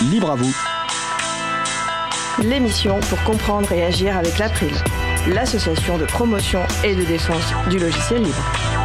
Libre à vous. L'émission pour comprendre et agir avec l'April, l'association de promotion et de défense du logiciel libre.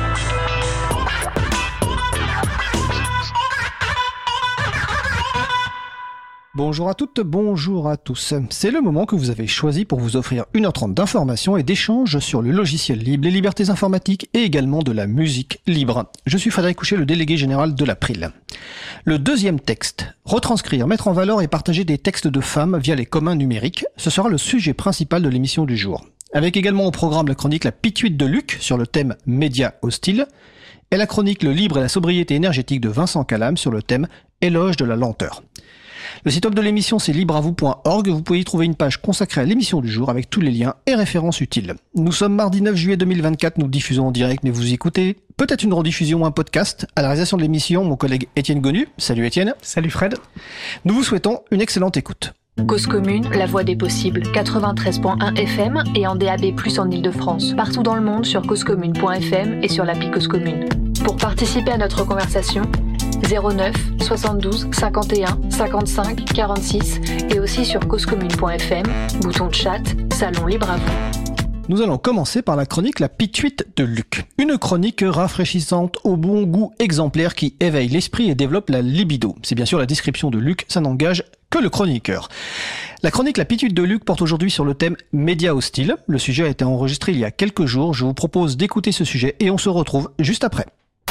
Bonjour à toutes, bonjour à tous. C'est le moment que vous avez choisi pour vous offrir 1h30 d'informations et d'échanges sur le logiciel libre, les libertés informatiques et également de la musique libre. Je suis Frédéric Couchet, le délégué général de l'April. Le deuxième texte, retranscrire, mettre en valeur et partager des textes de femmes via les communs numériques, ce sera le sujet principal de l'émission du jour. Avec également au programme la chronique La Pituite de Luc sur le thème Médias hostiles et la chronique Le libre et la sobriété énergétique de Vincent Calam sur le thème Éloge de la lenteur. Le site web de l'émission, c'est libreavou.org. Vous pouvez y trouver une page consacrée à l'émission du jour avec tous les liens et références utiles. Nous sommes mardi 9 juillet 2024, nous diffusons en direct, mais vous écoutez peut-être une rediffusion ou un podcast. À la réalisation de l'émission, mon collègue Étienne Gonu. Salut Étienne. Salut Fred. Nous vous souhaitons une excellente écoute. Cause commune, la voix des possibles, 93.1 FM et en DAB+, en Ile-de-France. Partout dans le monde sur causecommune.fm et sur l'appli Cause Commune. Pour participer à notre conversation, 09 72 51 55 46 et aussi sur causecommune.fm, bouton de chat, salon libre à vous. Nous allons commencer par la chronique La Pituite de Luc. Une chronique rafraîchissante au bon goût exemplaire qui éveille l'esprit et développe la libido. C'est bien sûr la description de Luc, ça n'engage que le chroniqueur. La chronique La Pituite de Luc porte aujourd'hui sur le thème Médias hostiles. Le sujet a été enregistré il y a quelques jours. Je vous propose d'écouter ce sujet et on se retrouve juste après.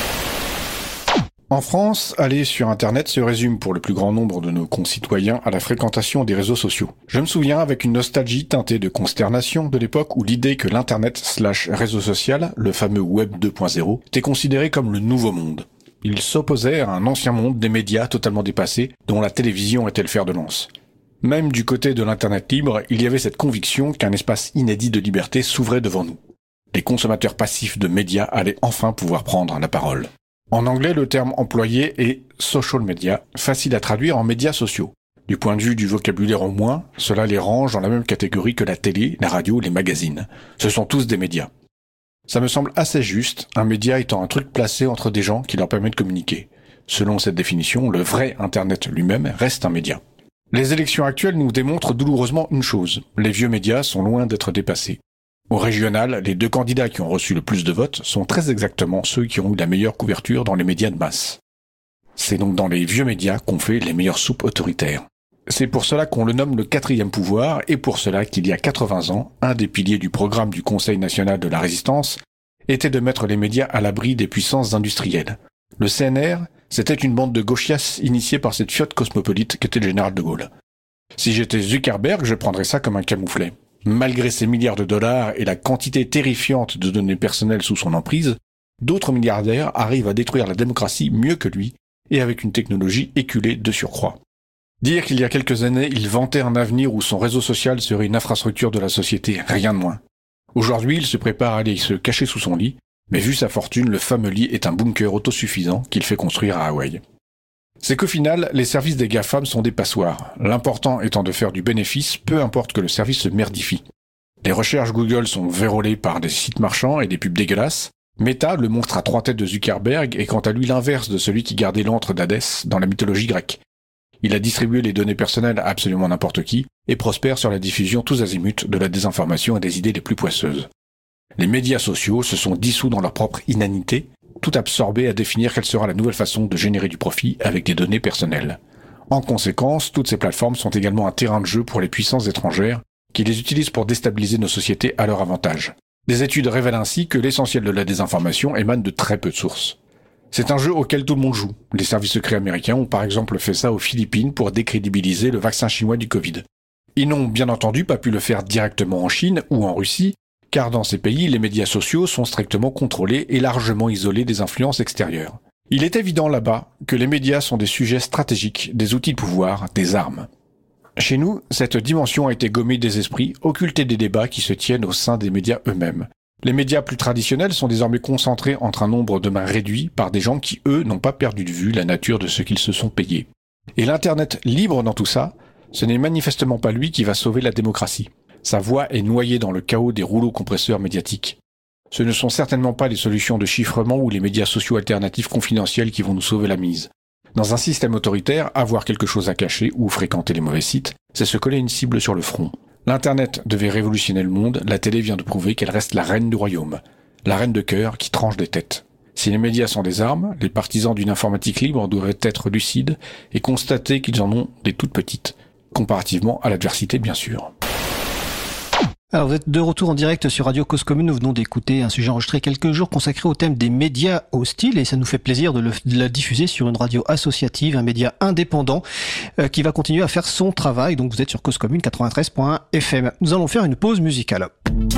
En France, aller sur Internet se résume pour le plus grand nombre de nos concitoyens à la fréquentation des réseaux sociaux. Je me souviens avec une nostalgie teintée de consternation de l'époque où l'idée que l'Internet/réseau social, le fameux Web 2.0, était considéré comme le nouveau monde. Il s'opposait à un ancien monde des médias totalement dépassés, dont la télévision était le fer de lance. Même du côté de l'Internet libre, il y avait cette conviction qu'un espace inédit de liberté s'ouvrait devant nous. Les consommateurs passifs de médias allaient enfin pouvoir prendre la parole. En anglais, le terme employé est « social media », facile à traduire en médias sociaux. Du point de vue du vocabulaire au moins, cela les range dans la même catégorie que la télé, la radio, les magazines. Ce sont tous des médias. Ça me semble assez juste, un média étant un truc placé entre des gens qui leur permet de communiquer. Selon cette définition, le vrai Internet lui-même reste un média. Les élections actuelles nous démontrent douloureusement une chose, les vieux médias sont loin d'être dépassés. Au régional, les 2 candidats qui ont reçu le plus de votes sont très exactement ceux qui ont eu la meilleure couverture dans les médias de masse. C'est donc dans les vieux médias qu'on fait les meilleures soupes autoritaires. C'est pour cela qu'on le nomme le 4e pouvoir et pour cela qu'il y a 80 ans, un des piliers du programme du Conseil national de la résistance était de mettre les médias à l'abri des puissances industrielles. Le CNR, c'était une bande de gauchias initiée par cette fiotte cosmopolite qu'était le général de Gaulle. Si j'étais Zuckerberg, je prendrais ça comme un camouflet. Malgré ses milliards de dollars et la quantité terrifiante de données personnelles sous son emprise, d'autres milliardaires arrivent à détruire la démocratie mieux que lui et avec une technologie éculée de surcroît. Dire qu'il y a quelques années, il vantait un avenir où son réseau social serait une infrastructure de la société, rien de moins. Aujourd'hui, il se prépare à aller se cacher sous son lit, mais vu sa fortune, le fameux lit est un bunker autosuffisant qu'il fait construire à Hawaï. C'est qu'au final, les services des GAFAM sont des passoires, l'important étant de faire du bénéfice, peu importe que le service se merdifie. Les recherches Google sont vérolées par des sites marchands et des pubs dégueulasses. Meta, le monstre à 3 têtes de Zuckerberg, est quant à lui l'inverse de celui qui gardait l'antre d'Hadès dans la mythologie grecque. Il a distribué les données personnelles à absolument n'importe qui et prospère sur la diffusion tous azimuts de la désinformation et des idées les plus poisseuses. Les médias sociaux se sont dissous dans leur propre inanité, tout absorbé à définir quelle sera la nouvelle façon de générer du profit avec des données personnelles. En conséquence, toutes ces plateformes sont également un terrain de jeu pour les puissances étrangères qui les utilisent pour déstabiliser nos sociétés à leur avantage. Des études révèlent ainsi que l'essentiel de la désinformation émane de très peu de sources. C'est un jeu auquel tout le monde joue. Les services secrets américains ont par exemple fait ça aux Philippines pour décrédibiliser le vaccin chinois du Covid. Ils n'ont bien entendu pas pu le faire directement en Chine ou en Russie, car dans ces pays, les médias sociaux sont strictement contrôlés et largement isolés des influences extérieures. Il est évident là-bas que les médias sont des sujets stratégiques, des outils de pouvoir, des armes. Chez nous, cette dimension a été gommée des esprits, occultée des débats qui se tiennent au sein des médias eux-mêmes. Les médias plus traditionnels sont désormais concentrés entre un nombre de mains réduit par des gens qui, eux, n'ont pas perdu de vue la nature de ce qu'ils se sont payés. Et l'Internet libre dans tout ça, ce n'est manifestement pas lui qui va sauver la démocratie. Sa voix est noyée dans le chaos des rouleaux compresseurs médiatiques. Ce ne sont certainement pas les solutions de chiffrement ou les médias sociaux alternatifs confidentiels qui vont nous sauver la mise. Dans un système autoritaire, avoir quelque chose à cacher ou fréquenter les mauvais sites, c'est se coller une cible sur le front. L'Internet devait révolutionner le monde, la télé vient de prouver qu'elle reste la reine du royaume. La reine de cœur qui tranche des têtes. Si les médias sont des armes, les partisans d'une informatique libre devraient être lucides et constater qu'ils en ont des toutes petites, comparativement à l'adversité bien sûr. Alors vous êtes de retour en direct sur Radio Cause Commune, nous venons d'écouter un sujet enregistré quelques jours consacré au thème des médias hostiles et ça nous fait plaisir de la diffuser sur une radio associative, un média indépendant qui va continuer à faire son travail. Donc vous êtes sur Cause Commune 93.1 FM. Nous allons faire une pause musicale.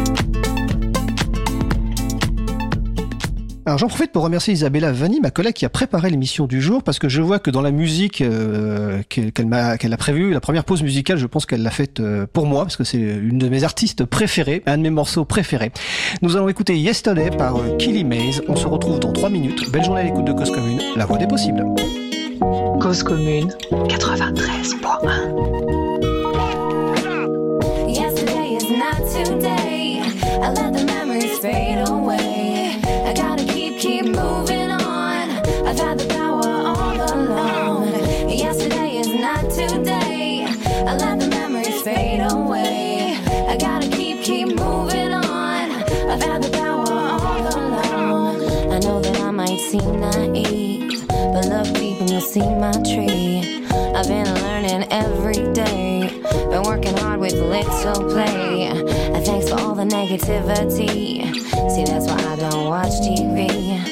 Alors j'en profite pour remercier Isabella Vanni, ma collègue qui a préparé l'émission du jour, parce que je vois que dans la musique qu'elle a prévue, la première pause musicale, je pense qu'elle l'a faite pour moi, parce que c'est une de mes artistes préférés, un de mes morceaux préférés. Nous allons écouter Yesterday par Killy Maze. On se retrouve dans 3 minutes. Belle journée à l'écoute de Cause Commune, la voix des possibles. Cause Commune 93.1. Yesterday is not today. I let the memories fade away. I gotta keep moving on. I've had the power all along. Yesterday is not today. I let the memories fade away. I gotta keep moving on. I've had the power all along. I know that I might seem naive, but look deep and you'll see my tree. I've been learning every day, been working hard with little play. And thanks for all the negativity. See, that's why I don't watch TV.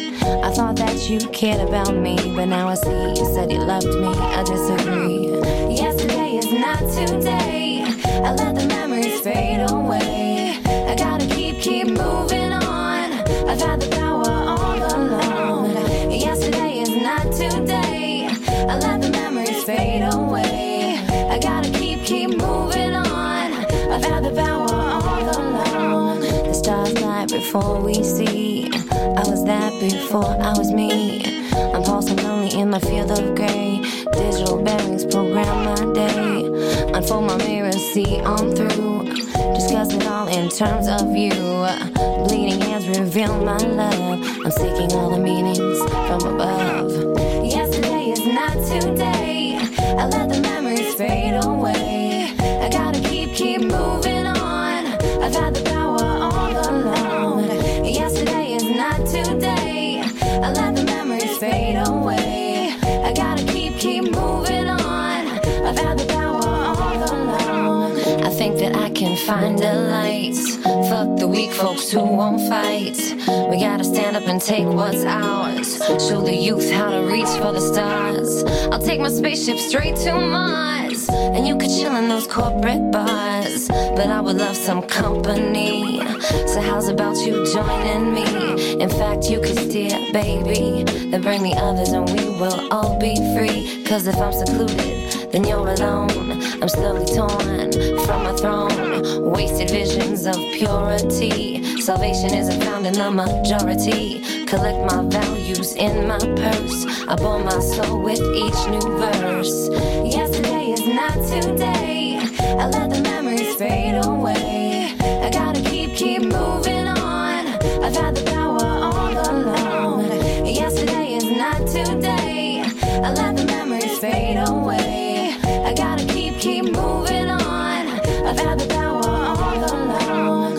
I thought that you cared about me, but now I see you said you loved me. I disagree. Yesterday is not today. I let the memories fade away. I gotta keep moving on. I've had the power all along. Yesterday is not today. I let the memories fade away. I gotta keep moving on. I've had the power all along. The stars light before we see. I was that before I was me. I'm pulsing lonely in my field of gray. Digital bearings program my day. Unfold my mirror, see on through. Discuss it all in terms of you. Bleeding hands reveal my love. I'm seeking all the meanings from above. Yesterday is not today. I let the memories fade away. I gotta keep moving on. I've had the power all along. Yesterday is not today. I let the memories fade away. I gotta keep moving on. I've had the power all along. I think that I can find a light. Fuck the weak folks who won't fight. We gotta stand up and take what's ours. Show the youth how to reach for the stars. I'll take my spaceship straight to Mars. And you could chill in those corporate bars, but I would love some company. So how's about you joining me? In fact, you could steer, baby. Then bring the others and we will all be free. Cause if I'm secluded, then you're alone. I'm slowly torn from a throne. Wasted visions of purity. Salvation isn't found in the majority. Collect my values in my purse. I bore my soul with each new verse. Yesterday is not today. I let the memories fade away. I gotta keep moving on. I've had the power all along. Yesterday is not today. I let the memories fade away. I gotta keep moving on. I've had the power all along.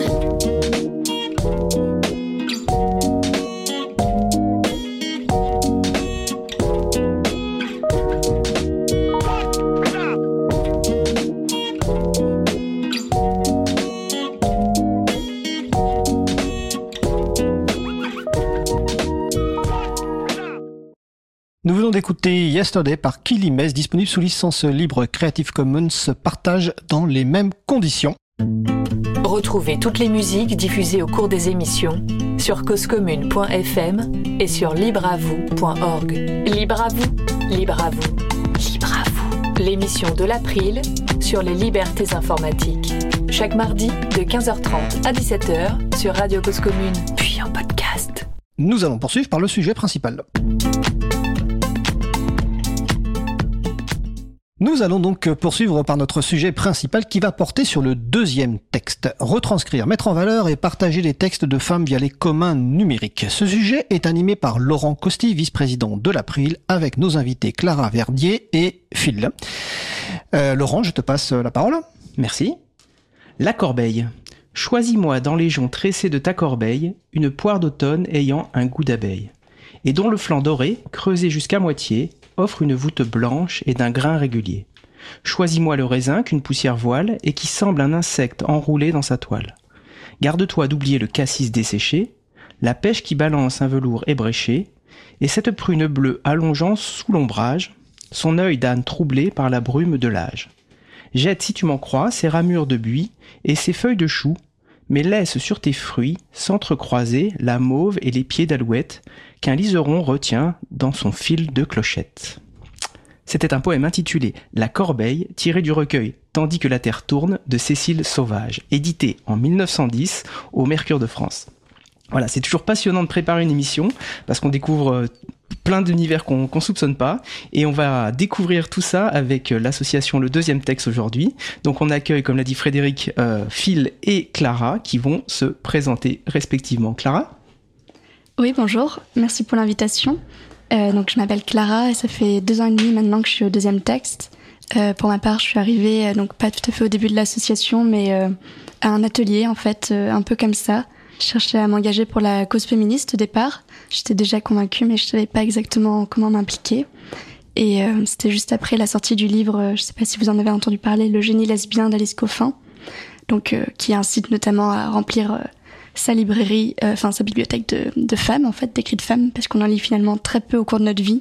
Nous venons d'écouter Yesterday par Killy Maze, disponible sous licence libre Creative Commons, partage dans les mêmes conditions. Retrouvez toutes les musiques diffusées au cours des émissions sur causecommune.fm et sur libreavou.org. Libre à vous, libre à vous, libre à vous. L'émission de l'April sur les libertés informatiques. Chaque mardi de 15h30 à 17h sur Radio Cause Commune, puis en podcast. Nous allons poursuivre par le sujet principal. Nous allons donc poursuivre par notre sujet principal qui va porter sur le deuxième texte. Retranscrire, mettre en valeur et partager les textes de femmes via les communs numériques. Ce sujet est animé par Laurent Costi, vice-président de l'April, avec nos invités Clara Verdier et Phil. Laurent, je te passe la parole. Merci. La corbeille. Choisis-moi dans les joncs tressés de ta corbeille une poire d'automne ayant un goût d'abeille, et dont le flanc doré, creusé jusqu'à moitié, offre une voûte blanche et d'un grain régulier. Choisis-moi le raisin qu'une poussière voile et qui semble un insecte enroulé dans sa toile. Garde-toi d'oublier le cassis desséché, la pêche qui balance un velours ébréché, et cette prune bleue allongeant sous l'ombrage, son œil d'âne troublé par la brume de l'âge. Jette, si tu m'en crois, ces ramures de buis et ces feuilles de chou, mais laisse sur tes fruits s'entrecroiser la mauve et les pieds d'alouette qu'un liseron retient dans son fil de clochette. C'était un poème intitulé « La corbeille » tiré du recueil « Tandis que la terre tourne » de Cécile Sauvage, édité en 1910 au Mercure de France. Voilà, c'est toujours passionnant de préparer une émission parce qu'on découvre plein d'univers qu'on soupçonne pas, et on va découvrir tout ça avec l'association Le Deuxième Texte aujourd'hui. Donc on accueille, comme l'a dit Frédéric, Phil et Clara qui vont se présenter respectivement. Clara ? Oui, bonjour, merci pour l'invitation. Donc je m'appelle Clara et ça fait 2 ans et demi maintenant que je suis au Deuxième Texte. Pour ma part, je suis arrivée, donc pas tout à fait au début de l'association, mais à un atelier en fait, un peu comme ça. Je cherchais à m'engager pour la cause féministe au départ. J'étais déjà convaincue, mais je savais pas exactement comment m'impliquer. Et c'était juste après la sortie du livre, je sais pas si vous en avez entendu parler, Le génie lesbien d'Alice Coffin, donc qui incite notamment à remplir sa librairie, sa bibliothèque de femmes, en fait, d'écrits de femmes, parce qu'on en lit finalement très peu au cours de notre vie.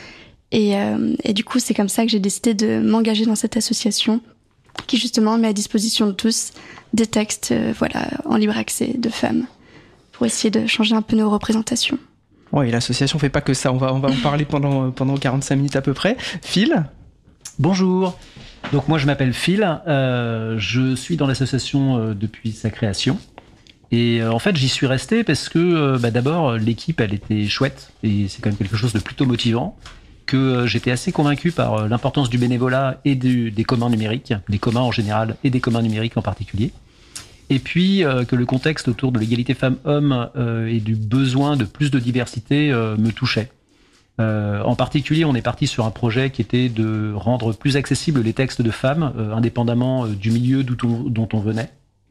Et du coup, c'est comme ça que j'ai décidé de m'engager dans cette association qui justement met à disposition de tous des textes en libre accès de femmes pour essayer de changer un peu nos représentations. Oui, l'association fait pas que ça, on va en parler pendant 45 minutes à peu près. Phil ? Bonjour, donc moi je m'appelle Phil, je suis dans l'association depuis sa création. Et en fait, j'y suis resté parce que d'abord, l'équipe, elle était chouette et c'est quand même quelque chose de plutôt motivant, que j'étais assez convaincu par l'importance du bénévolat et des communs numériques, des communs en général et des communs numériques en particulier. Et puis que le contexte autour de l'égalité femmes-hommes et du besoin de plus de diversité me touchait. En particulier, on est parti sur un projet qui était de rendre plus accessibles les textes de femmes, indépendamment du milieu dont on venait,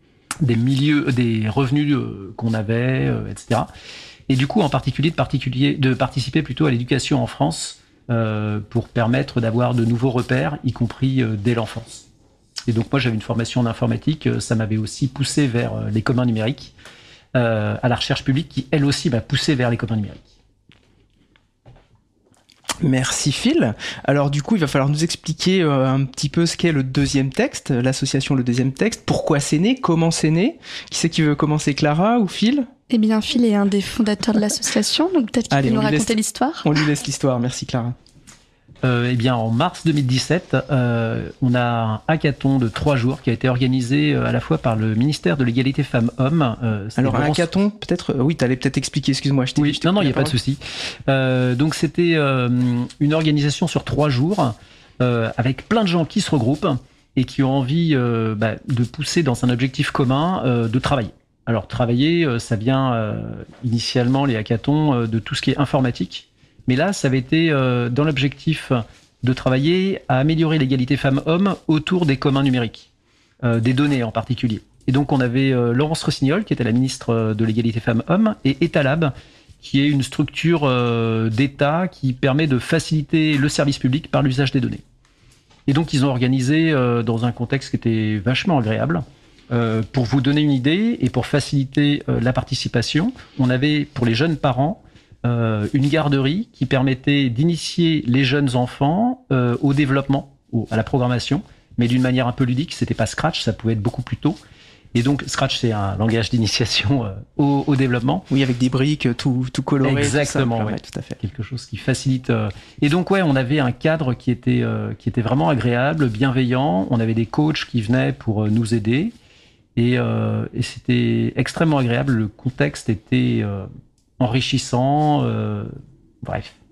des revenus qu'on avait, etc. Et du coup, en particulier, de participer plutôt à l'éducation en France pour permettre d'avoir de nouveaux repères, y compris dès l'enfance. Et donc moi, j'avais une formation en informatique, ça m'avait aussi poussé vers les communs numériques, à la recherche publique qui, elle aussi, m'a poussé vers les communs numériques. Merci Phil. Alors du coup, il va falloir nous expliquer un petit peu ce qu'est le Deuxième Texte, l'association Le Deuxième Texte, pourquoi c'est né, comment c'est né. Qui c'est qui veut commencer, Clara ou Phil ? Eh bien, Phil est un des fondateurs de l'association, donc peut-être qu'il peut nous raconter l'histoire. On lui laisse l'histoire, merci Clara. Eh bien, en mars 2017, on a un hackathon de 3 jours qui a été organisé à la fois par le ministère de l'égalité femmes-hommes. Alors, un hackathon, peut-être, oui, t'allais peut-être expliquer, excuse-moi. Non, il n'y a pas de souci. Donc, c'était une organisation sur 3 jours avec plein de gens qui se regroupent et qui ont envie de pousser dans un objectif commun, de travailler. Alors, travailler, ça vient initialement, les hackathons, de tout ce qui est informatique. Mais là, ça avait été dans l'objectif de travailler à améliorer l'égalité femmes-hommes autour des communs numériques, des données en particulier. Et donc, on avait Laurence Rossignol, qui était la ministre de l'égalité femmes-hommes, et Etalab, qui est une structure d'État qui permet de faciliter le service public par l'usage des données. Et donc, ils ont organisé dans un contexte qui était vachement agréable. Pour vous donner une idée et pour faciliter la participation, on avait, pour les jeunes parents, une garderie qui permettait d'initier les jeunes enfants au développement, à la programmation, mais d'une manière un peu ludique. C'était pas Scratch, ça pouvait être beaucoup plus tôt. Et donc Scratch, c'est un langage d'initiation au développement. Oui, avec des briques tout colorées. Exactement, tout ça, ouais. tout à fait. Quelque chose qui facilite. Et donc on avait un cadre qui était vraiment agréable, bienveillant. On avait des coachs qui venaient pour nous aider, et c'était extrêmement agréable. Le contexte était enrichissant, bref,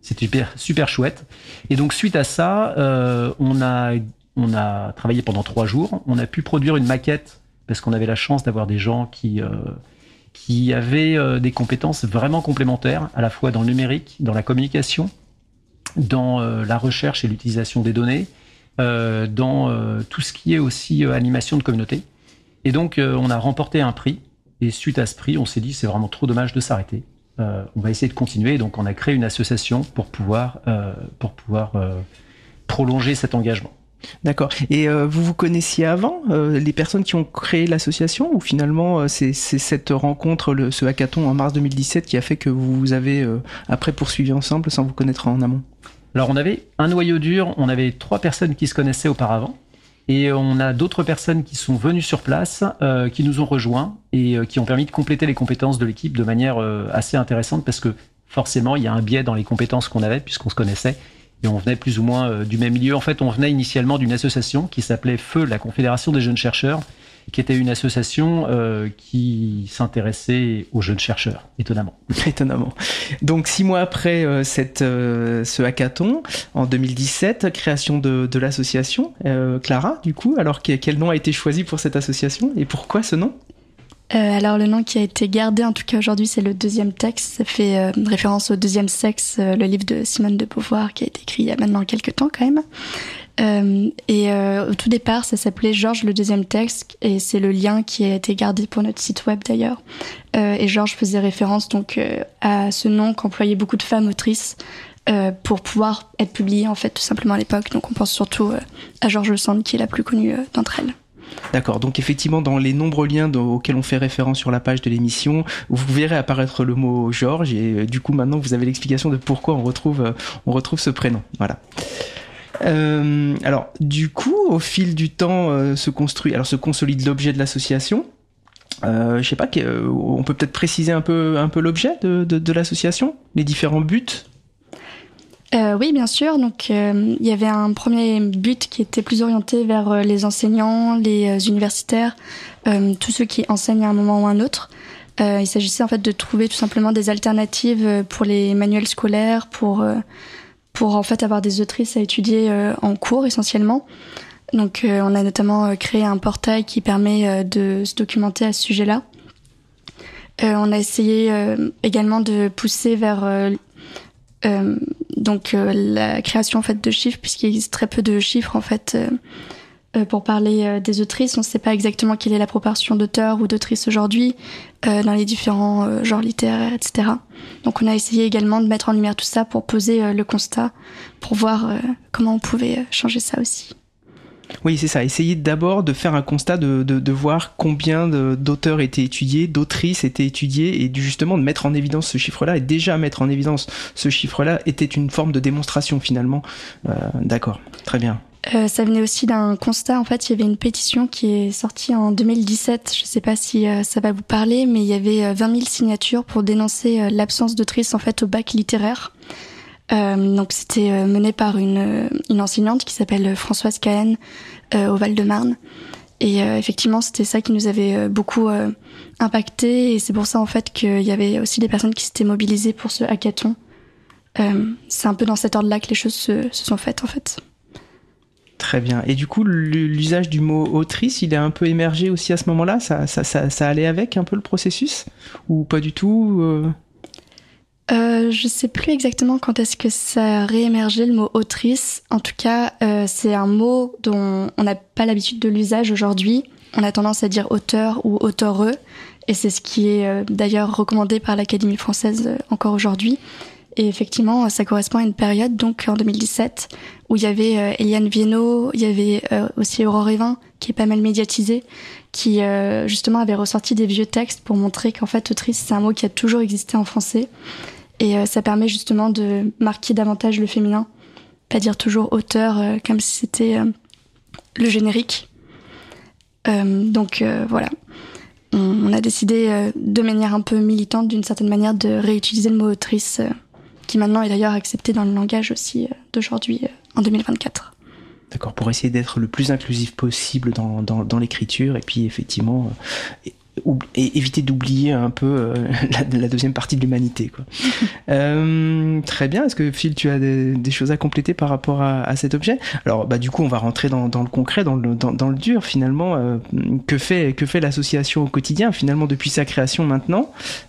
C'était super chouette. Et donc suite à ça, on a travaillé pendant 3 jours. On a pu produire une maquette parce qu'on avait la chance d'avoir des gens qui avaient des compétences vraiment complémentaires, à la fois dans le numérique, dans la communication, dans la recherche et l'utilisation des données, dans tout ce qui est aussi animation de communauté. Et donc on a remporté un prix. Et suite à ce prix, on s'est dit c'est vraiment trop dommage de s'arrêter. On va essayer de continuer. Donc on a créé une association pour pouvoir prolonger cet engagement. D'accord. Et vous vous connaissiez avant, les personnes qui ont créé l'association, ou finalement c'est cette rencontre, ce hackathon en mars 2017 qui a fait que vous avez après poursuivi ensemble sans vous connaître en amont? Alors on avait un noyau dur, on avait 3 personnes qui se connaissaient auparavant, et on a d'autres personnes qui sont venues sur place, qui nous ont rejoints et qui ont permis de compléter les compétences de l'équipe de manière assez intéressante, parce que forcément il y a un biais dans les compétences qu'on avait puisqu'on se connaissait. Et on venait plus ou moins du même milieu. En fait, on venait initialement d'une association qui s'appelait FEU, la Confédération des jeunes chercheurs, qui était une association qui s'intéressait aux jeunes chercheurs, étonnamment. Étonnamment. Donc 6 mois après ce hackathon, en 2017, création de l'association. Clara, du coup, alors quel nom a été choisi pour cette association et pourquoi ce nom ? Alors le nom qui a été gardé en tout cas aujourd'hui, c'est le deuxième texte. Ça fait référence au deuxième sexe, le livre de Simone de Beauvoir qui a été écrit il y a maintenant quelques temps quand même. Au tout départ, ça s'appelait Georges le deuxième texte, et c'est le lien qui a été gardé pour notre site web d'ailleurs. Et Georges faisait référence donc à ce nom qu'employaient beaucoup de femmes autrices pour pouvoir être publiées en fait tout simplement à l'époque. Donc on pense surtout à Georges Sand qui est la plus connue d'entre elles. D'accord, donc effectivement dans les nombreux liens auxquels on fait référence sur la page de l'émission, vous verrez apparaître le mot Georges, et du coup maintenant vous avez l'explication de pourquoi on retrouve ce prénom. Voilà. Alors du coup au fil du temps se consolide l'objet de l'association. Je sais pas, on peut peut-être préciser un peu l'objet de l'association, les différents buts. Oui, bien sûr. Donc, il y avait un premier but qui était plus orienté vers les enseignants, les universitaires, tous ceux qui enseignent à un moment ou à un autre. Il s'agissait en fait de trouver tout simplement des alternatives pour les manuels scolaires, pour en fait avoir des autrices à étudier en cours essentiellement. Donc, on a notamment créé un portail qui permet de se documenter à ce sujet-là. On a essayé également de pousser vers la création en fait de chiffres, puisqu'il existe très peu de chiffres en fait pour parler des autrices. On ne sait pas exactement quelle est la proportion d'auteurs ou d'autrices aujourd'hui dans les différents genres littéraires, etc. Donc on a essayé également de mettre en lumière tout ça pour poser le constat, pour voir comment on pouvait changer ça aussi. Oui, c'est ça. Essayer d'abord de faire un constat, de voir combien d'auteurs étaient étudiés, d'autrices étaient étudiées, et justement de mettre en évidence ce chiffre-là. Et déjà mettre en évidence ce chiffre-là était une forme de démonstration finalement. D'accord, très bien. Ça venait aussi d'un constat. En fait, il y avait une pétition qui est sortie en 2017. Je ne sais pas si ça va vous parler, mais il y avait 20 000 signatures pour dénoncer l'absence d'autrices en fait au bac littéraire. Donc c'était mené par une enseignante qui s'appelle Françoise Cahen au Val-de-Marne, et effectivement c'était ça qui nous avait beaucoup impacté, et c'est pour ça en fait qu'il y avait aussi des personnes qui s'étaient mobilisées pour ce hackathon. C'est un peu dans cet ordre-là que les choses se sont faites en fait. Très bien. Et du coup l'usage du mot autrice, il a un peu émergé aussi à ce moment-là, ça allait avec un peu le processus, ou pas du tout Je sais plus exactement quand est-ce que ça a réémergé le mot autrice. En tout cas, c'est un mot dont on n'a pas l'habitude de l'usage aujourd'hui. On a tendance à dire auteur ou auteureux, et c'est ce qui est d'ailleurs recommandé par l'Académie française encore aujourd'hui. Et effectivement, ça correspond à une période, donc en 2017, où il y avait Eliane Viennot, il y avait aussi Aurore Evin, qui est pas mal médiatisée, qui justement avait ressorti des vieux textes pour montrer qu'en fait autrice c'est un mot qui a toujours existé en français, et ça permet justement de marquer davantage le féminin, pas dire toujours auteur comme si c'était le générique. Donc voilà, on a décidé de manière un peu militante d'une certaine manière de réutiliser le mot autrice, qui maintenant est d'ailleurs accepté dans le langage aussi d'aujourd'hui en 2024. D'accord, pour essayer d'être le plus inclusif possible dans l'écriture, et puis effectivement et éviter d'oublier un peu la deuxième partie de l'humanité, quoi. Très bien. Est-ce que Phil, tu as des choses à compléter par rapport à cet objet? Alors, du coup, on va rentrer dans le concret, dans le dur, finalement. Que fait l'association au quotidien, finalement, depuis sa création maintenant,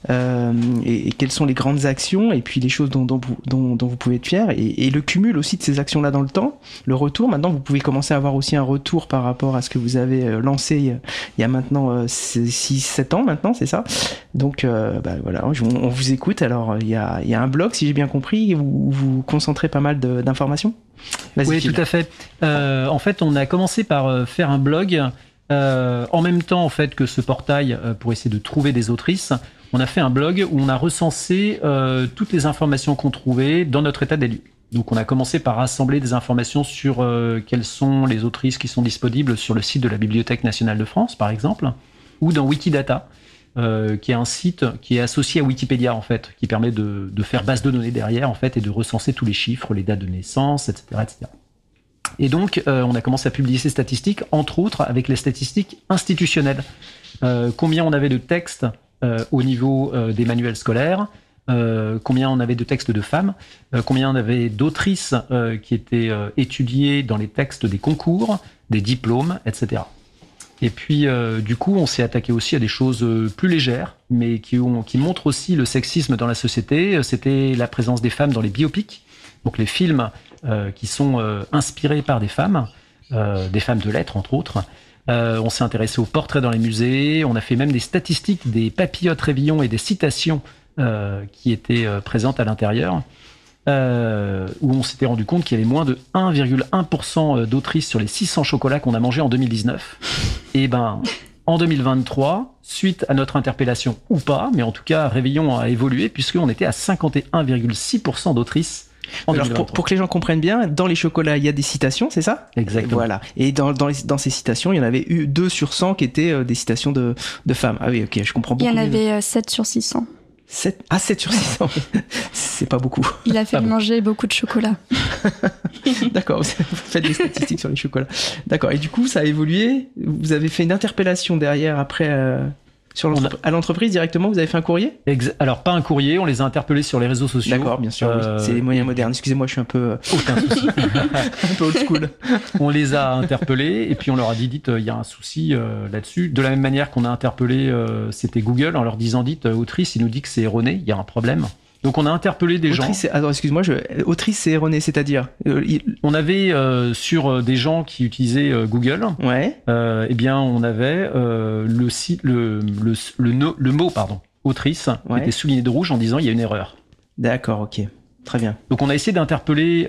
et quelles sont les grandes actions, et puis les choses dont vous pouvez être fiers, et le cumul aussi de ces actions-là dans le temps, le retour. Maintenant, vous pouvez commencer à avoir aussi un retour par rapport à ce que vous avez lancé il y a maintenant 6-7 ans maintenant, c'est ça? Donc voilà, on vous écoute. Alors il y a un blog, si j'ai bien compris, où vous concentrez pas mal d'informations. Vas-y, oui, Phil. tout à fait. En fait, on a commencé par faire un blog en même temps en fait que ce portail pour essayer de trouver des autrices. On a fait un blog où on a recensé toutes les informations qu'on trouvait dans notre état des lieux. Donc on a commencé par rassembler des informations sur quelles sont les autrices qui sont disponibles sur le site de la Bibliothèque nationale de France, par exemple, ou dans Wikidata, qui est un site qui est associé à Wikipédia, en fait, qui permet de faire base de données derrière, en fait, et de recenser tous les chiffres, les dates de naissance, etc., etc. Et donc, on a commencé à publier ces statistiques, entre autres avec les statistiques institutionnelles. Combien on avait de textes au niveau des manuels scolaires, combien on avait de textes de femmes, combien on avait d'autrices qui étaient étudiées dans les textes des concours, des diplômes, etc. Et puis, du coup, on s'est attaqué aussi à des choses plus légères, mais qui montrent aussi le sexisme dans la société. C'était la présence des femmes dans les biopics, donc les films qui sont inspirés par des femmes de lettres, entre autres. On s'est intéressé aux portraits dans les musées. On a fait même des statistiques des papillotes Révillon et des citations qui étaient présentes à l'intérieur, où on s'était rendu compte qu'il y avait moins de 1,1% d'autrices sur les 600 chocolats qu'on a mangés en 2019. Et en 2023, suite à notre interpellation ou pas, mais en tout cas, Réveillon a évolué puisqu'on était à 51,6% d'autrices. Alors pour que les gens comprennent bien, dans les chocolats, il y a des citations, c'est ça? Exactement. Voilà. Et dans ces citations, il y en avait eu 2 sur 100 qui étaient des citations de femmes. Ah oui, ok, je comprends beaucoup. Il y en avait 7 sur 600. 7 sur 600, c'est pas beaucoup. Il a fait manger beaucoup de chocolat. D'accord, vous faites des statistiques sur les chocolats. D'accord, et du coup, ça a évolué. Vous avez fait une interpellation derrière, après, à l'entreprise directement, vous avez fait un courrier? Alors, pas un courrier, on les a interpellés sur les réseaux sociaux. D'accord, bien sûr, oui. C'est les moyens modernes. Excusez-moi, je suis un peu... Aucun souci. un peu old school. On les a interpellés, et puis on leur a dit, il y a un souci là-dessus. De la même manière qu'on a interpellé, c'était Google, en leur disant, autrice, il nous dit que c'est erroné, il y a un problème. Donc on a interpellé des gens. Alors excuse-moi, autrice c'est erroné, c'est-à-dire on avait sur des gens qui utilisaient Google. Ouais. Eh bien on avait le mot autrice était souligné de rouge en disant il y a une erreur. D'accord, ok, très bien. Donc on a essayé d'interpeller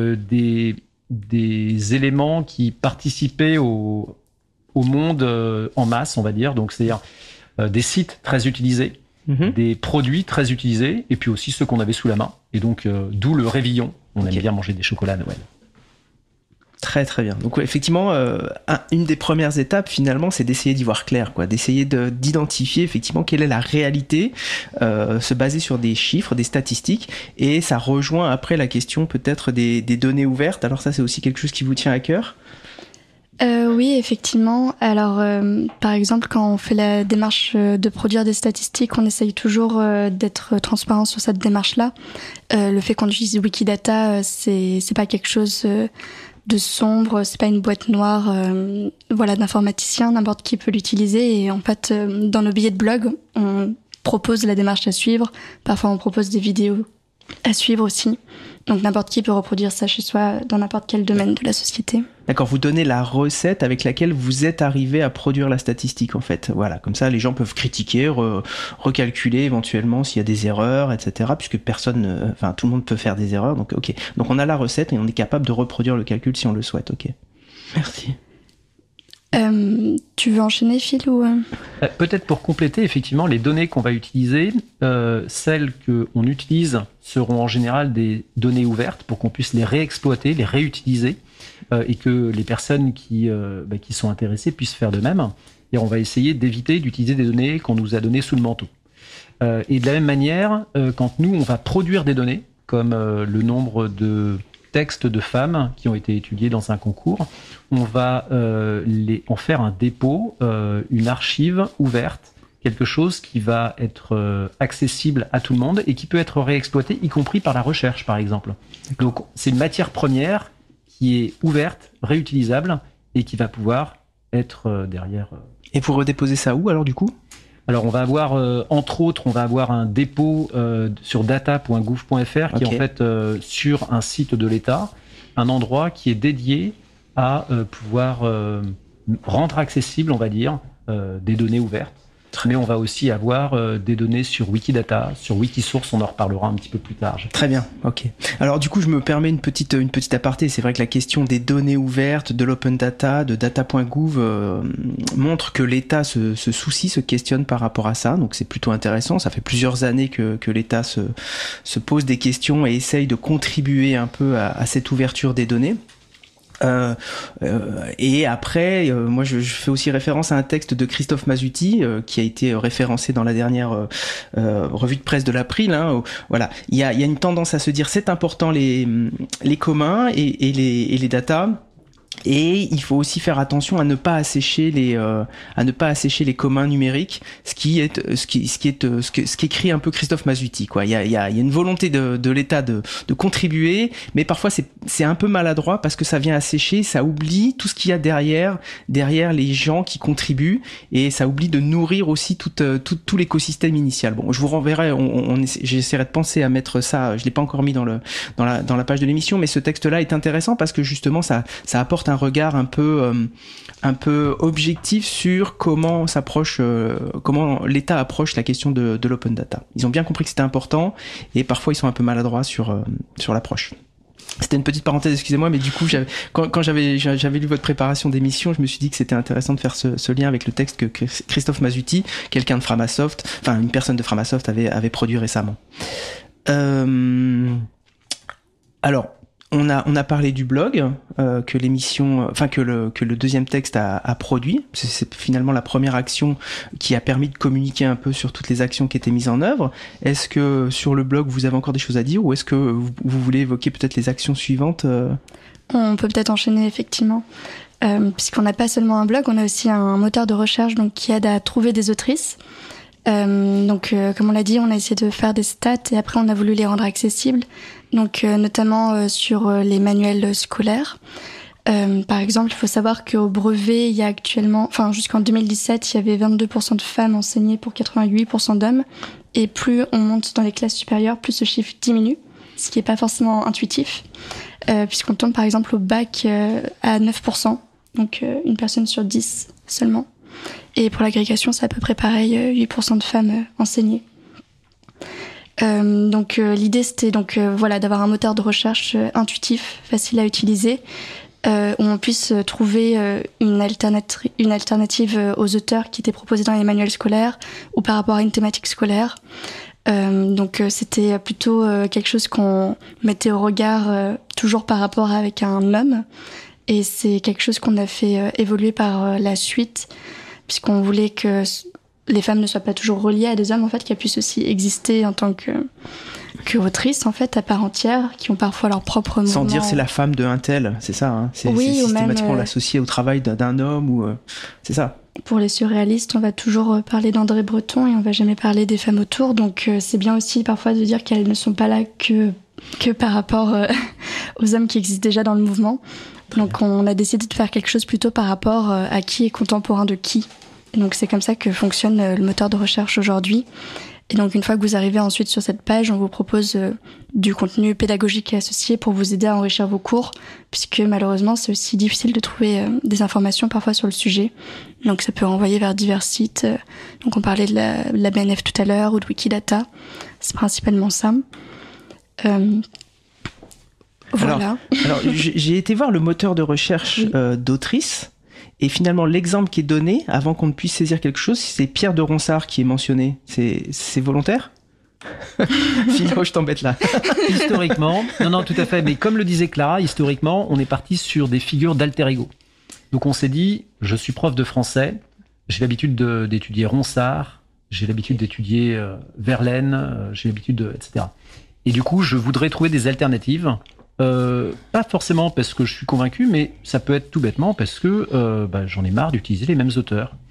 des éléments qui participaient au monde en masse, on va dire. Donc c'est-à-dire des sites très utilisés. Des produits très utilisés, et puis aussi ceux qu'on avait sous la main. Et donc, d'où le Révillon. On aime bien manger des chocolats à Noël. Très très bien. Donc effectivement, une des premières étapes finalement, c'est d'essayer d'y voir clair, quoi, d'essayer d'identifier effectivement quelle est la réalité, se baser sur des chiffres, des statistiques, et ça rejoint après la question peut-être des données ouvertes. Alors ça, c'est aussi quelque chose qui vous tient à cœur? Oui, effectivement. Alors, par exemple, quand on fait la démarche de produire des statistiques, on essaye toujours d'être transparent sur cette démarche-là. Le fait qu'on utilise Wikidata, c'est pas quelque chose de sombre, c'est pas une boîte noire, d'informaticien, n'importe qui peut l'utiliser. Et en fait, dans nos billets de blog, on propose la démarche à suivre. Parfois, on propose des vidéos à suivre aussi. Donc n'importe qui peut reproduire ça chez soi dans n'importe quel domaine de la société. D'accord, vous donnez la recette avec laquelle vous êtes arrivé à produire la statistique en fait. Voilà, comme ça les gens peuvent critiquer, recalculer éventuellement s'il y a des erreurs, etc. Puisque tout le monde peut faire des erreurs. Donc ok, donc on a la recette et on est capable de reproduire le calcul si on le souhaite. Ok, merci. Tu veux enchaîner, Phil, ou peut-être pour compléter, effectivement, les données qu'on va utiliser, celles qu'on utilise seront en général des données ouvertes pour qu'on puisse les réexploiter, les réutiliser, et que les personnes qui sont intéressées puissent faire de même. Et on va essayer d'éviter d'utiliser des données qu'on nous a données sous le manteau. Et de la même manière, quand nous, on va produire des données, comme le nombre de textes de femmes qui ont été étudiés dans un concours, on va en faire un dépôt, une archive ouverte quelque chose qui va être accessible à tout le monde et qui peut être réexploité, y compris par la recherche, par exemple. Donc, c'est une matière première qui est ouverte, réutilisable et qui va pouvoir être derrière. Et vous redéposez ça où alors du coup ? Alors, on va avoir, entre autres, on va avoir un dépôt sur data.gouv.fr qui est en fait sur un site de l'État, un endroit qui est dédié à pouvoir rendre accessible, on va dire, des données ouvertes. Mais on va aussi avoir des données sur Wikidata, sur Wikisource, on en reparlera un petit peu plus tard. Très bien, ok. Alors du coup, je me permets une petite aparté. C'est vrai que la question des données ouvertes, de l'open data, de data.gouv montre que l'État se soucie, se questionne par rapport à ça. Donc c'est plutôt intéressant. Ça fait plusieurs années que l'État se pose des questions et essaye de contribuer un peu à cette ouverture des données. Et après, moi je fais aussi référence à un texte de Christophe Masuti qui a été référencé dans la dernière revue de presse de l'April. Voilà, il y a une tendance à se dire c'est important les communs et les datas. Et il faut aussi faire attention à ne pas assécher les communs numériques, ce qui écrit un peu Christophe Masuti, quoi. Il y a une volonté de l'État de contribuer, mais parfois c'est un peu maladroit parce que ça vient assécher, ça oublie tout ce qu'il y a derrière les gens qui contribuent et ça oublie de nourrir aussi tout l'écosystème initial. Bon, je vous renverrai, j'essaierai de penser à mettre ça, je l'ai pas encore mis dans la page de l'émission, mais ce texte-là est intéressant parce que justement ça apporte un regard un peu objectif sur comment l'État approche la question de l'open data. Ils ont bien compris que c'était important et parfois ils sont un peu maladroits sur l'approche. C'était une petite parenthèse, excusez-moi, mais du coup, quand j'avais lu votre préparation d'émission, je me suis dit que c'était intéressant de faire ce lien avec le texte que Christophe Masuti, quelqu'un de Framasoft, enfin une personne de Framasoft avait produit récemment. Alors, on a parlé du blog que l'émission, enfin que le deuxième texte a produit. C'est finalement la première action qui a permis de communiquer un peu sur toutes les actions qui étaient mises en œuvre. Est-ce que sur le blog vous avez encore des choses à dire ou est-ce que vous voulez évoquer peut-être les actions suivantes On peut peut-être enchaîner effectivement. Puisqu'on n'a pas seulement un blog, on a aussi un moteur de recherche donc qui aide à trouver des autrices. Comme on l'a dit, on a essayé de faire des stats et après on a voulu les rendre accessibles, donc notamment sur les manuels scolaires. Par exemple, il faut savoir qu'au brevet, il y a actuellement, jusqu'en 2017, il y avait 22% de femmes enseignées pour 88% d'hommes, et plus on monte dans les classes supérieures, plus ce chiffre diminue, ce qui n'est pas forcément intuitif, puisqu'on tombe par exemple au bac à 9%, donc une personne sur 10 seulement. Et pour l'agrégation, c'est à peu près pareil, 8% de femmes enseignées. L'idée, c'était d'avoir un moteur de recherche intuitif, facile à utiliser, où on puisse trouver une alternative aux auteurs qui étaient proposés dans les manuels scolaires ou par rapport à une thématique scolaire. C'était plutôt quelque chose qu'on mettait au regard toujours par rapport avec un homme. Et c'est quelque chose qu'on a fait évoluer par la suite, puisqu'on voulait que les femmes ne soient pas toujours reliées à des hommes, en fait, qu'elles puissent aussi exister en tant qu'autrices, en fait, à part entière, qui ont parfois leur propre mouvement. Sans dire c'est la femme de un tel, c'est ça, hein. C'est systématiquement l'associer au travail d'un homme, ou c'est ça. Pour les surréalistes, on va toujours parler d'André Breton et on va jamais parler des femmes autour, donc c'est bien aussi parfois de dire qu'elles ne sont pas là que par rapport aux hommes qui existent déjà dans le mouvement. Donc on a décidé de faire quelque chose plutôt par rapport à qui est contemporain de qui. Et donc c'est comme ça que fonctionne le moteur de recherche aujourd'hui. Et donc une fois que vous arrivez ensuite sur cette page, on vous propose du contenu pédagogique et associé pour vous aider à enrichir vos cours, puisque malheureusement c'est aussi difficile de trouver des informations parfois sur le sujet. Donc ça peut renvoyer vers divers sites. Donc on parlait de la BNF tout à l'heure ou de Wikidata. C'est principalement ça. Voilà. Alors j'ai été voir le moteur de recherche d'autrice. Et finalement, l'exemple qui est donné, avant qu'on ne puisse saisir quelque chose, c'est Pierre de Ronsard qui est mentionné. C'est volontaire ? Philo, je t'embête là. Historiquement, non, tout à fait. Mais comme le disait Clara, historiquement, on est parti sur des figures d'alter ego. Donc on s'est dit, je suis prof de français, j'ai l'habitude d'étudier Ronsard, j'ai l'habitude d'étudier Verlaine, j'ai l'habitude etc. Et du coup, je voudrais trouver des alternatives. Pas forcément parce que je suis convaincu, mais ça peut être tout bêtement parce que j'en ai marre d'utiliser les mêmes auteurs.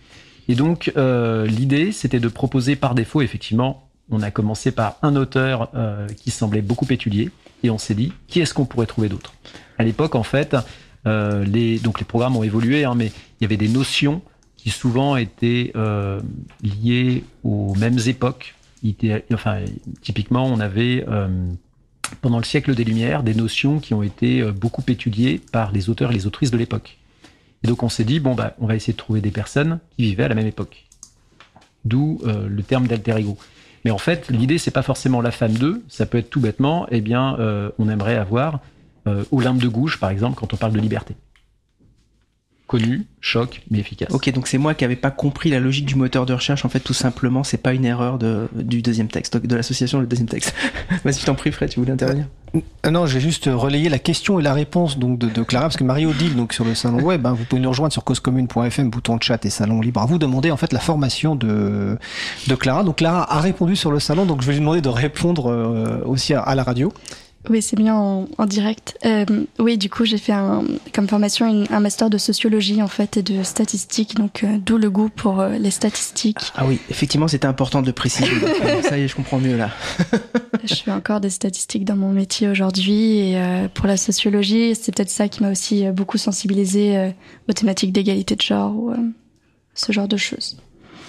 Et donc, l'idée, c'était de proposer par défaut, effectivement, on a commencé par un auteur qui semblait beaucoup étudié, et on s'est dit, qui est-ce qu'on pourrait trouver d'autre ? À l'époque, en fait, les programmes ont évolué, mais il y avait des notions qui souvent étaient liées aux mêmes époques. Typiquement, on avait, pendant le siècle des Lumières, des notions qui ont été beaucoup étudiées par les auteurs et les autrices de l'époque. Et donc, on s'est dit, on va essayer de trouver des personnes qui vivaient à la même époque. D'où le terme d'alter ego. Mais en fait, l'idée, c'est pas forcément la femme d'eux, ça peut être tout bêtement, on aimerait avoir Olympe de Gouges, par exemple, quand on parle de liberté. Connu, choc, mais efficace. Ok, donc c'est moi qui n'avais pas compris la logique du moteur de recherche. En fait, tout simplement, c'est pas une erreur du deuxième texte, de l'association du deuxième texte. Vas-y, je t'en prie, Fred, tu voulais intervenir ? Non, j'ai juste relayé la question et la réponse donc de Clara, parce que Marie-Odile, donc sur le salon web, vous pouvez nous rejoindre sur causecommune.fm, bouton chat et salon libre. Vous demandez en fait la formation de Clara. Donc Clara a répondu sur le salon, donc je vais lui demander de répondre aussi à la radio. Oui, c'est bien en direct. Oui, du coup, j'ai fait comme formation un master de sociologie en fait et de statistiques, donc d'où le goût pour les statistiques. Ah oui, effectivement, c'était important de le préciser. Ça y est, je comprends mieux là. Je fais encore des statistiques dans mon métier aujourd'hui et pour la sociologie, c'est peut-être ça qui m'a aussi beaucoup sensibilisée aux thématiques d'égalité de genre ou ce genre de choses.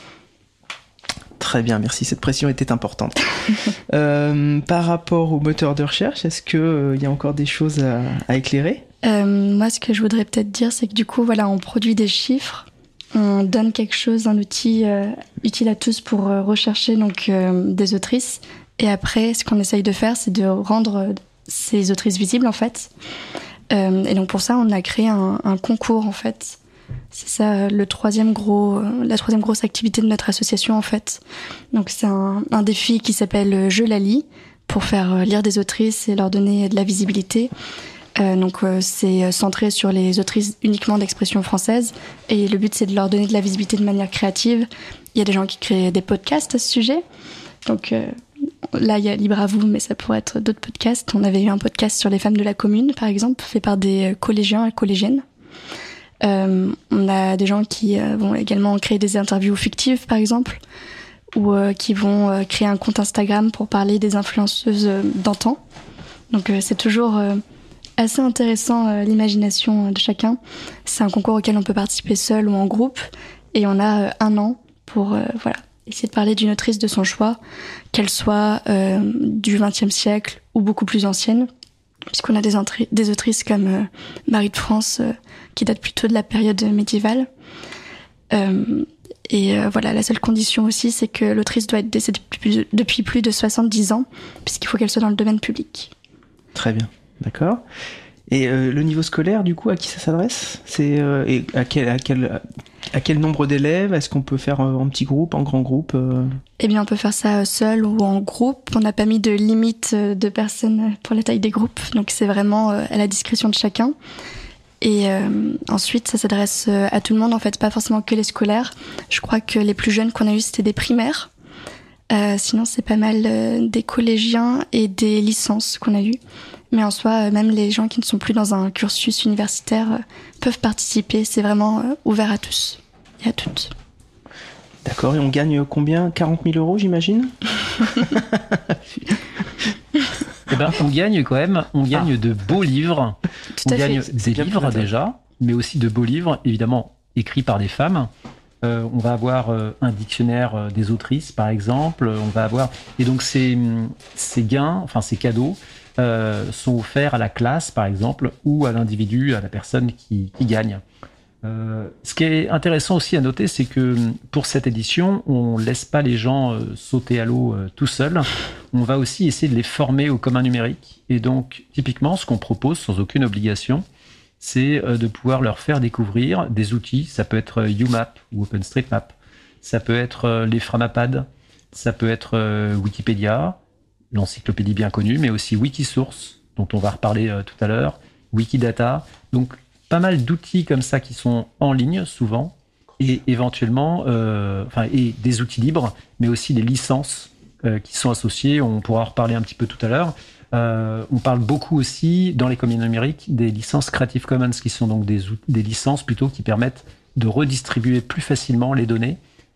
Très bien, merci. Cette précision était importante. Par rapport au moteur de recherche, est-ce qu'il y a encore des choses à éclairer ? Moi, ce que je voudrais peut-être dire, c'est que du coup, voilà, on produit des chiffres, on donne quelque chose, un outil utile à tous pour rechercher donc des autrices. Et après, ce qu'on essaye de faire, c'est de rendre ces autrices visibles, en fait. Et donc pour ça, on a créé un concours, en fait. C'est ça la troisième grosse activité de notre association en fait. Donc c'est un défi qui s'appelle Je la lis pour faire lire des autrices et leur donner de la visibilité. C'est centré sur les autrices uniquement d'expression française et le but c'est de leur donner de la visibilité de manière créative. Il y a des gens qui créent des podcasts à ce sujet. Donc là il y a Libre à vous, mais ça pourrait être d'autres podcasts. On avait eu un podcast sur les femmes de la commune par exemple, fait par des collégiens et collégiennes. On a des gens qui vont également créer des interviews fictives par exemple ou qui vont créer un compte Instagram pour parler des influenceuses d'antan. Donc c'est toujours assez intéressant l'imagination de chacun. C'est un concours auquel on peut participer seul ou en groupe et on a 1 an pour essayer de parler d'une autrice de son choix, qu'elle soit du XXe siècle ou beaucoup plus ancienne. Puisqu'on a des autrices comme Marie de France qui datent plutôt de la période médiévale. La seule condition aussi, c'est que l'autrice doit être décédée depuis plus de 70 ans, puisqu'il faut qu'elle soit dans le domaine public. Très bien, d'accord. Et le niveau scolaire, du coup, à qui ça s'adresse ? C'est et à quel nombre d'élèves ? Est-ce qu'on peut faire en petit groupe, en grand groupe ? Eh bien, on peut faire ça seul ou en groupe. On n'a pas mis de limite de personnes pour la taille des groupes, donc c'est vraiment à la discrétion de chacun. Et ensuite, ça s'adresse à tout le monde, en fait, pas forcément que les scolaires. Je crois que les plus jeunes qu'on a eu, c'était des primaires. Sinon, c'est pas mal des collégiens et des licences qu'on a eues. Mais en soi, même les gens qui ne sont plus dans un cursus universitaire peuvent participer. C'est vraiment ouvert à tous et à toutes. D'accord, et on gagne combien ? 40 000 €, j'imagine ? On gagne quand même, de beaux livres. Tout à fait. On gagne des livres déjà, mais aussi de beaux livres, évidemment, écrits par des femmes. On va avoir un dictionnaire des autrices, par exemple. On va avoir... Et donc, ces gains, ces cadeaux, sont offerts à la classe, par exemple, ou à l'individu, à la personne qui gagne. Ce qui est intéressant aussi à noter, c'est que pour cette édition, on laisse pas les gens sauter à l'eau tout seuls. On va aussi essayer de les former au commun numérique. Et donc, typiquement, ce qu'on propose, sans aucune obligation, c'est de pouvoir leur faire découvrir des outils. Ça peut être UMap ou OpenStreetMap. Ça peut être les Framapads. Ça peut être Wikipédia, l'encyclopédie bien connue, mais aussi Wikisource, dont on va reparler tout à l'heure, Wikidata. Donc, pas mal d'outils comme ça qui sont en ligne, souvent, et éventuellement, et des outils libres, mais aussi des licences qui sont associées. On pourra en reparler un petit peu tout à l'heure. On parle beaucoup aussi, dans les communs numériques, des licences Creative Commons, qui sont donc des licences plutôt qui permettent de redistribuer plus facilement les données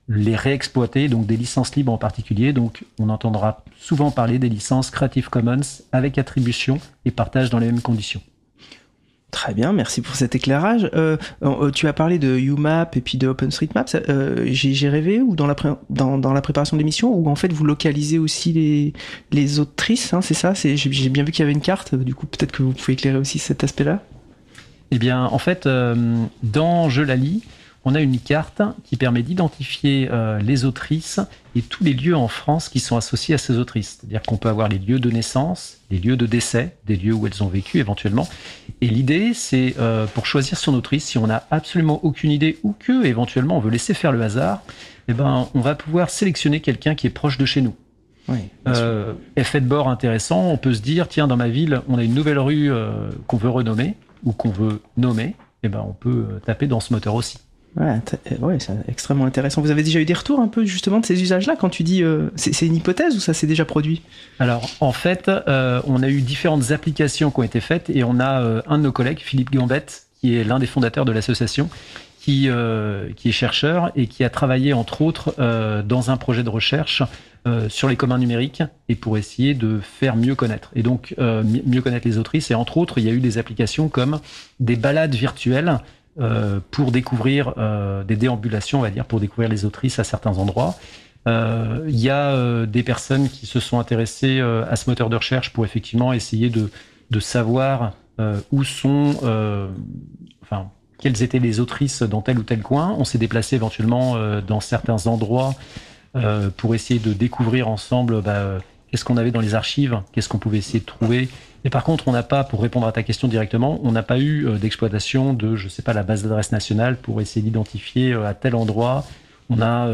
les réexploiter, donc des licences libres en particulier. Donc on entendra souvent parler des licences Creative Commons avec attribution et partage dans les mêmes conditions. Très bien, merci pour cet éclairage. Tu as parlé de UMAP et puis de OpenStreetMap. J'ai rêvé ou dans la préparation de l'émission où en fait vous localisez aussi les autrices, hein, c'est ça. J'ai bien vu qu'il y avait une carte. Du coup, peut-être que vous pouvez éclairer aussi cet aspect-là. Eh bien, en fait, dans Je la lis, on a une carte qui permet d'identifier les autrices et tous les lieux en France qui sont associés à ces autrices. C'est-à-dire qu'on peut avoir les lieux de naissance, les lieux de décès, des lieux où elles ont vécu éventuellement. Et l'idée, c'est pour choisir son autrice, si on n'a absolument aucune idée ou que éventuellement on veut laisser faire le hasard, eh ben, on va pouvoir sélectionner quelqu'un qui est proche de chez nous. Oui, effet de bord intéressant, on peut se dire, tiens, dans ma ville, on a une nouvelle rue qu'on veut renommer ou qu'on veut nommer, eh ben, on peut taper dans ce moteur aussi. Ouais, c'est extrêmement intéressant. Vous avez déjà eu des retours un peu justement de ces usages-là quand tu dis c'est une hypothèse ou ça s'est déjà produit? Alors en fait, on a eu différentes applications qui ont été faites et on a un de nos collègues, Philippe Gambette, qui est l'un des fondateurs de l'association, qui est chercheur et qui a travaillé entre autres dans un projet de recherche sur les communs numériques et pour essayer de faire mieux connaître. Et donc mieux connaître les autrices et entre autres, il y a eu des applications comme des balades virtuelles pour découvrir des déambulations, on va dire, pour découvrir les autrices à certains endroits. Il y a des personnes qui se sont intéressées à ce moteur de recherche pour effectivement essayer de savoir où sont, quelles étaient les autrices dans tel ou tel coin. On s'est déplacé éventuellement dans certains endroits pour essayer de découvrir ensemble qu'est-ce qu'on avait dans les archives, qu'est-ce qu'on pouvait essayer de trouver. Mais par contre, on n'a pas, pour répondre à ta question directement, on n'a pas eu d'exploitation de, je sais pas, la base d'adresse nationale pour essayer d'identifier à tel endroit, on a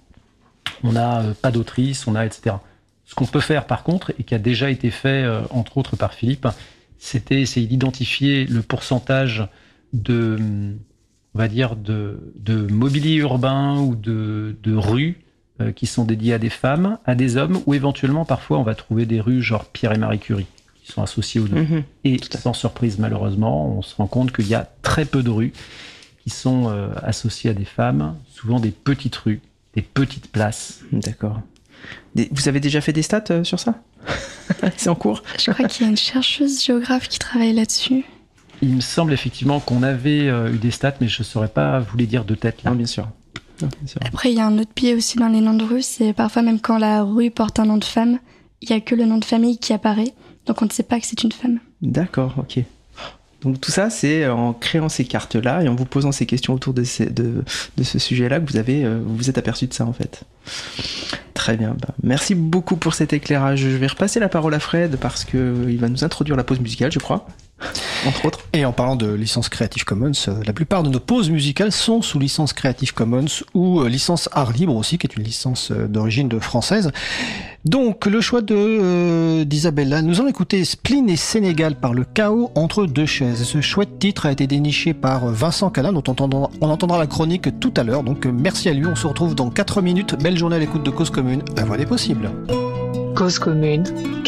pas d'autrice, on a etc. Ce qu'on peut faire par contre, et qui a déjà été fait entre autres par Philippe, c'était essayer d'identifier le pourcentage de, on va dire, de mobilier urbain ou de rues qui sont dédiées à des femmes, à des hommes, ou éventuellement parfois on va trouver des rues genre Pierre et Marie Curie qui sont associées aux deux. Et sans surprise malheureusement, on se rend compte qu'il y a très peu de rues qui sont associées à des femmes, souvent des petites rues, des petites places. D'accord. Vous avez déjà fait des stats sur ça? C'est en cours? Je crois qu'il y a une chercheuse géographe qui travaille là-dessus. Il me semble effectivement qu'on avait eu des stats, mais je ne saurais pas vous les dire de tête là. Non, bien sûr. Après, il y a un autre biais aussi dans les noms de rues, c'est parfois même quand la rue porte un nom de femme, il n'y a que le nom de famille qui apparaît, donc on ne sait pas que c'est une femme. D'accord, ok. Donc tout ça, c'est en créant ces cartes-là et en vous posant ces questions autour de ce sujet-là que vous vous êtes aperçu de ça en fait. Très bien, merci beaucoup pour cet éclairage. Je vais repasser la parole à Fred parce qu'il va nous introduire la pause musicale, je crois. Entre autres. Et en parlant de licence Creative Commons, la plupart de nos pauses musicales sont sous licence Creative Commons ou licence Art Libre aussi, qui est une licence d'origine française. Donc, le choix d'Isabella, nous allons écouter Spleen et Sénégal par le chaos entre deux chaises. Ce chouette titre a été déniché par Vincent Calin, dont on entendra la chronique tout à l'heure. Donc, merci à lui. On se retrouve dans 4 minutes. Belle journée à l'écoute de Cause Commune, la voix des possibles. Cause Commune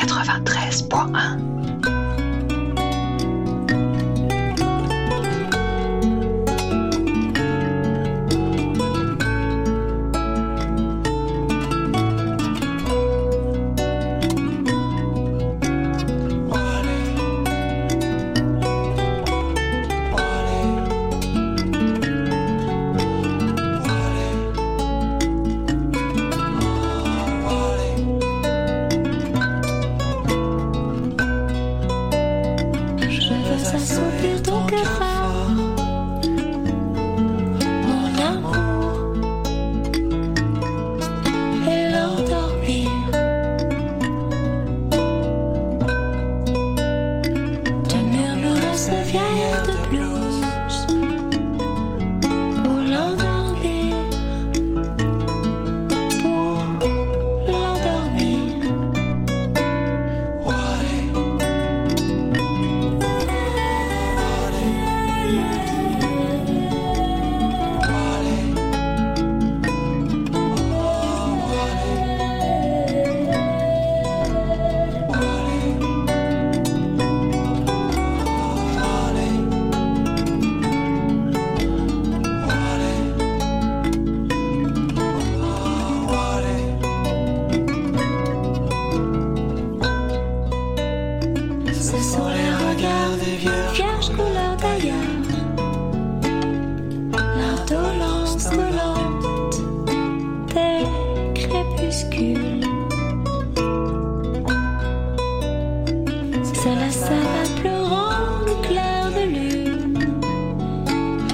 93.1.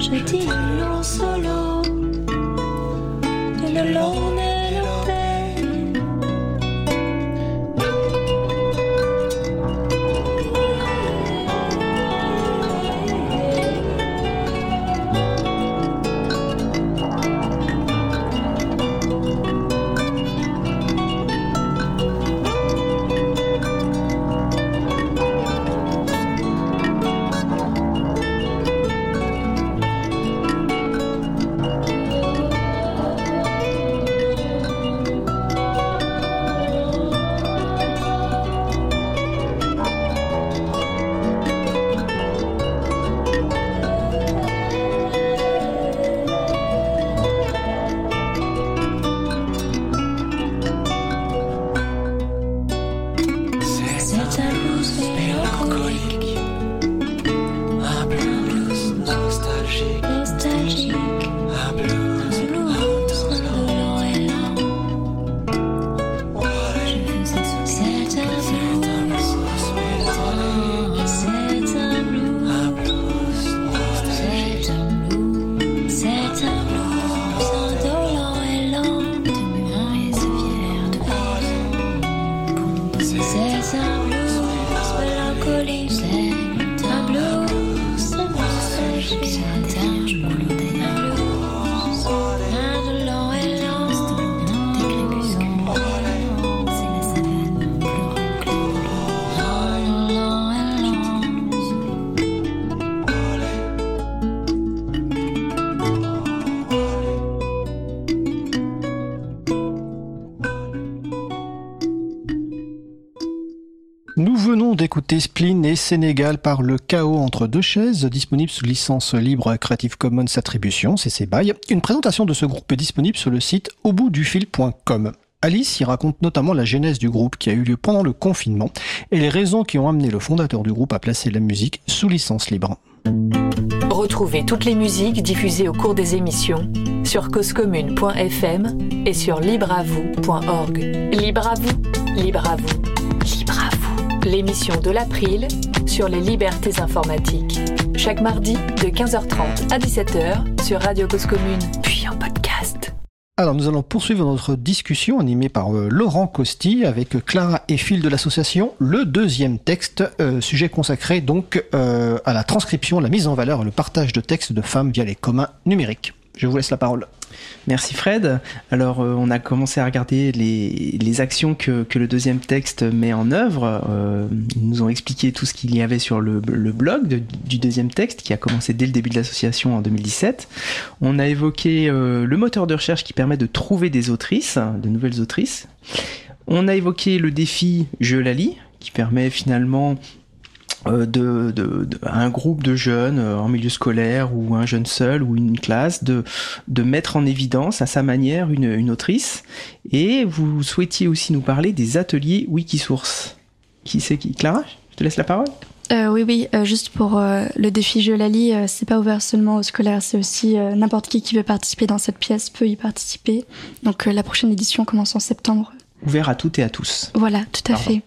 Je dis non solo, et le long est le pays. Nous venons d'écouter Spleen et Sénégal par le chaos entre deux chaises, disponible sous licence libre Creative Commons Attribution, CC BY. Une présentation de ce groupe est disponible sur le site auboutdufil.com. Alice y raconte notamment la genèse du groupe qui a eu lieu pendant le confinement et les raisons qui ont amené le fondateur du groupe à placer la musique sous licence libre. Retrouvez toutes les musiques diffusées au cours des émissions sur causecommune.fm et sur libreavou.org. Libre à vous, libre à vous, libre à vous. L'émission de l'April sur les libertés informatiques. Chaque mardi de 15h30 à 17h sur Radio Cause Commune, puis en podcast. Alors nous allons poursuivre notre discussion animée par Laurent Costi avec Clara et Phil de l'association. Le deuxième texte, sujet consacré donc à la transcription, la mise en valeur et le partage de textes de femmes via les communs numériques. Je vous laisse la parole. Merci Fred. Alors on a commencé à regarder les actions que le deuxième texte met en œuvre. Ils nous ont expliqué tout ce qu'il y avait sur le blog du deuxième texte qui a commencé dès le début de l'association en 2017. On a évoqué le moteur de recherche qui permet de trouver des autrices, de nouvelles autrices. On a évoqué le défi Je la lis qui permet finalement à un groupe de jeunes en milieu scolaire ou un jeune seul ou une classe de mettre en évidence à sa manière une autrice. Et vous souhaitiez aussi nous parler des ateliers Wikisource. Qui c'est qui? Clara, je te laisse la parole. Oui, juste pour le défi Je la lis, c'est pas ouvert seulement aux scolaires, c'est aussi n'importe qui veut participer dans cette pièce peut y participer. Donc la prochaine édition commence en septembre. Ouvert à toutes et à tous. Voilà, tout à fait.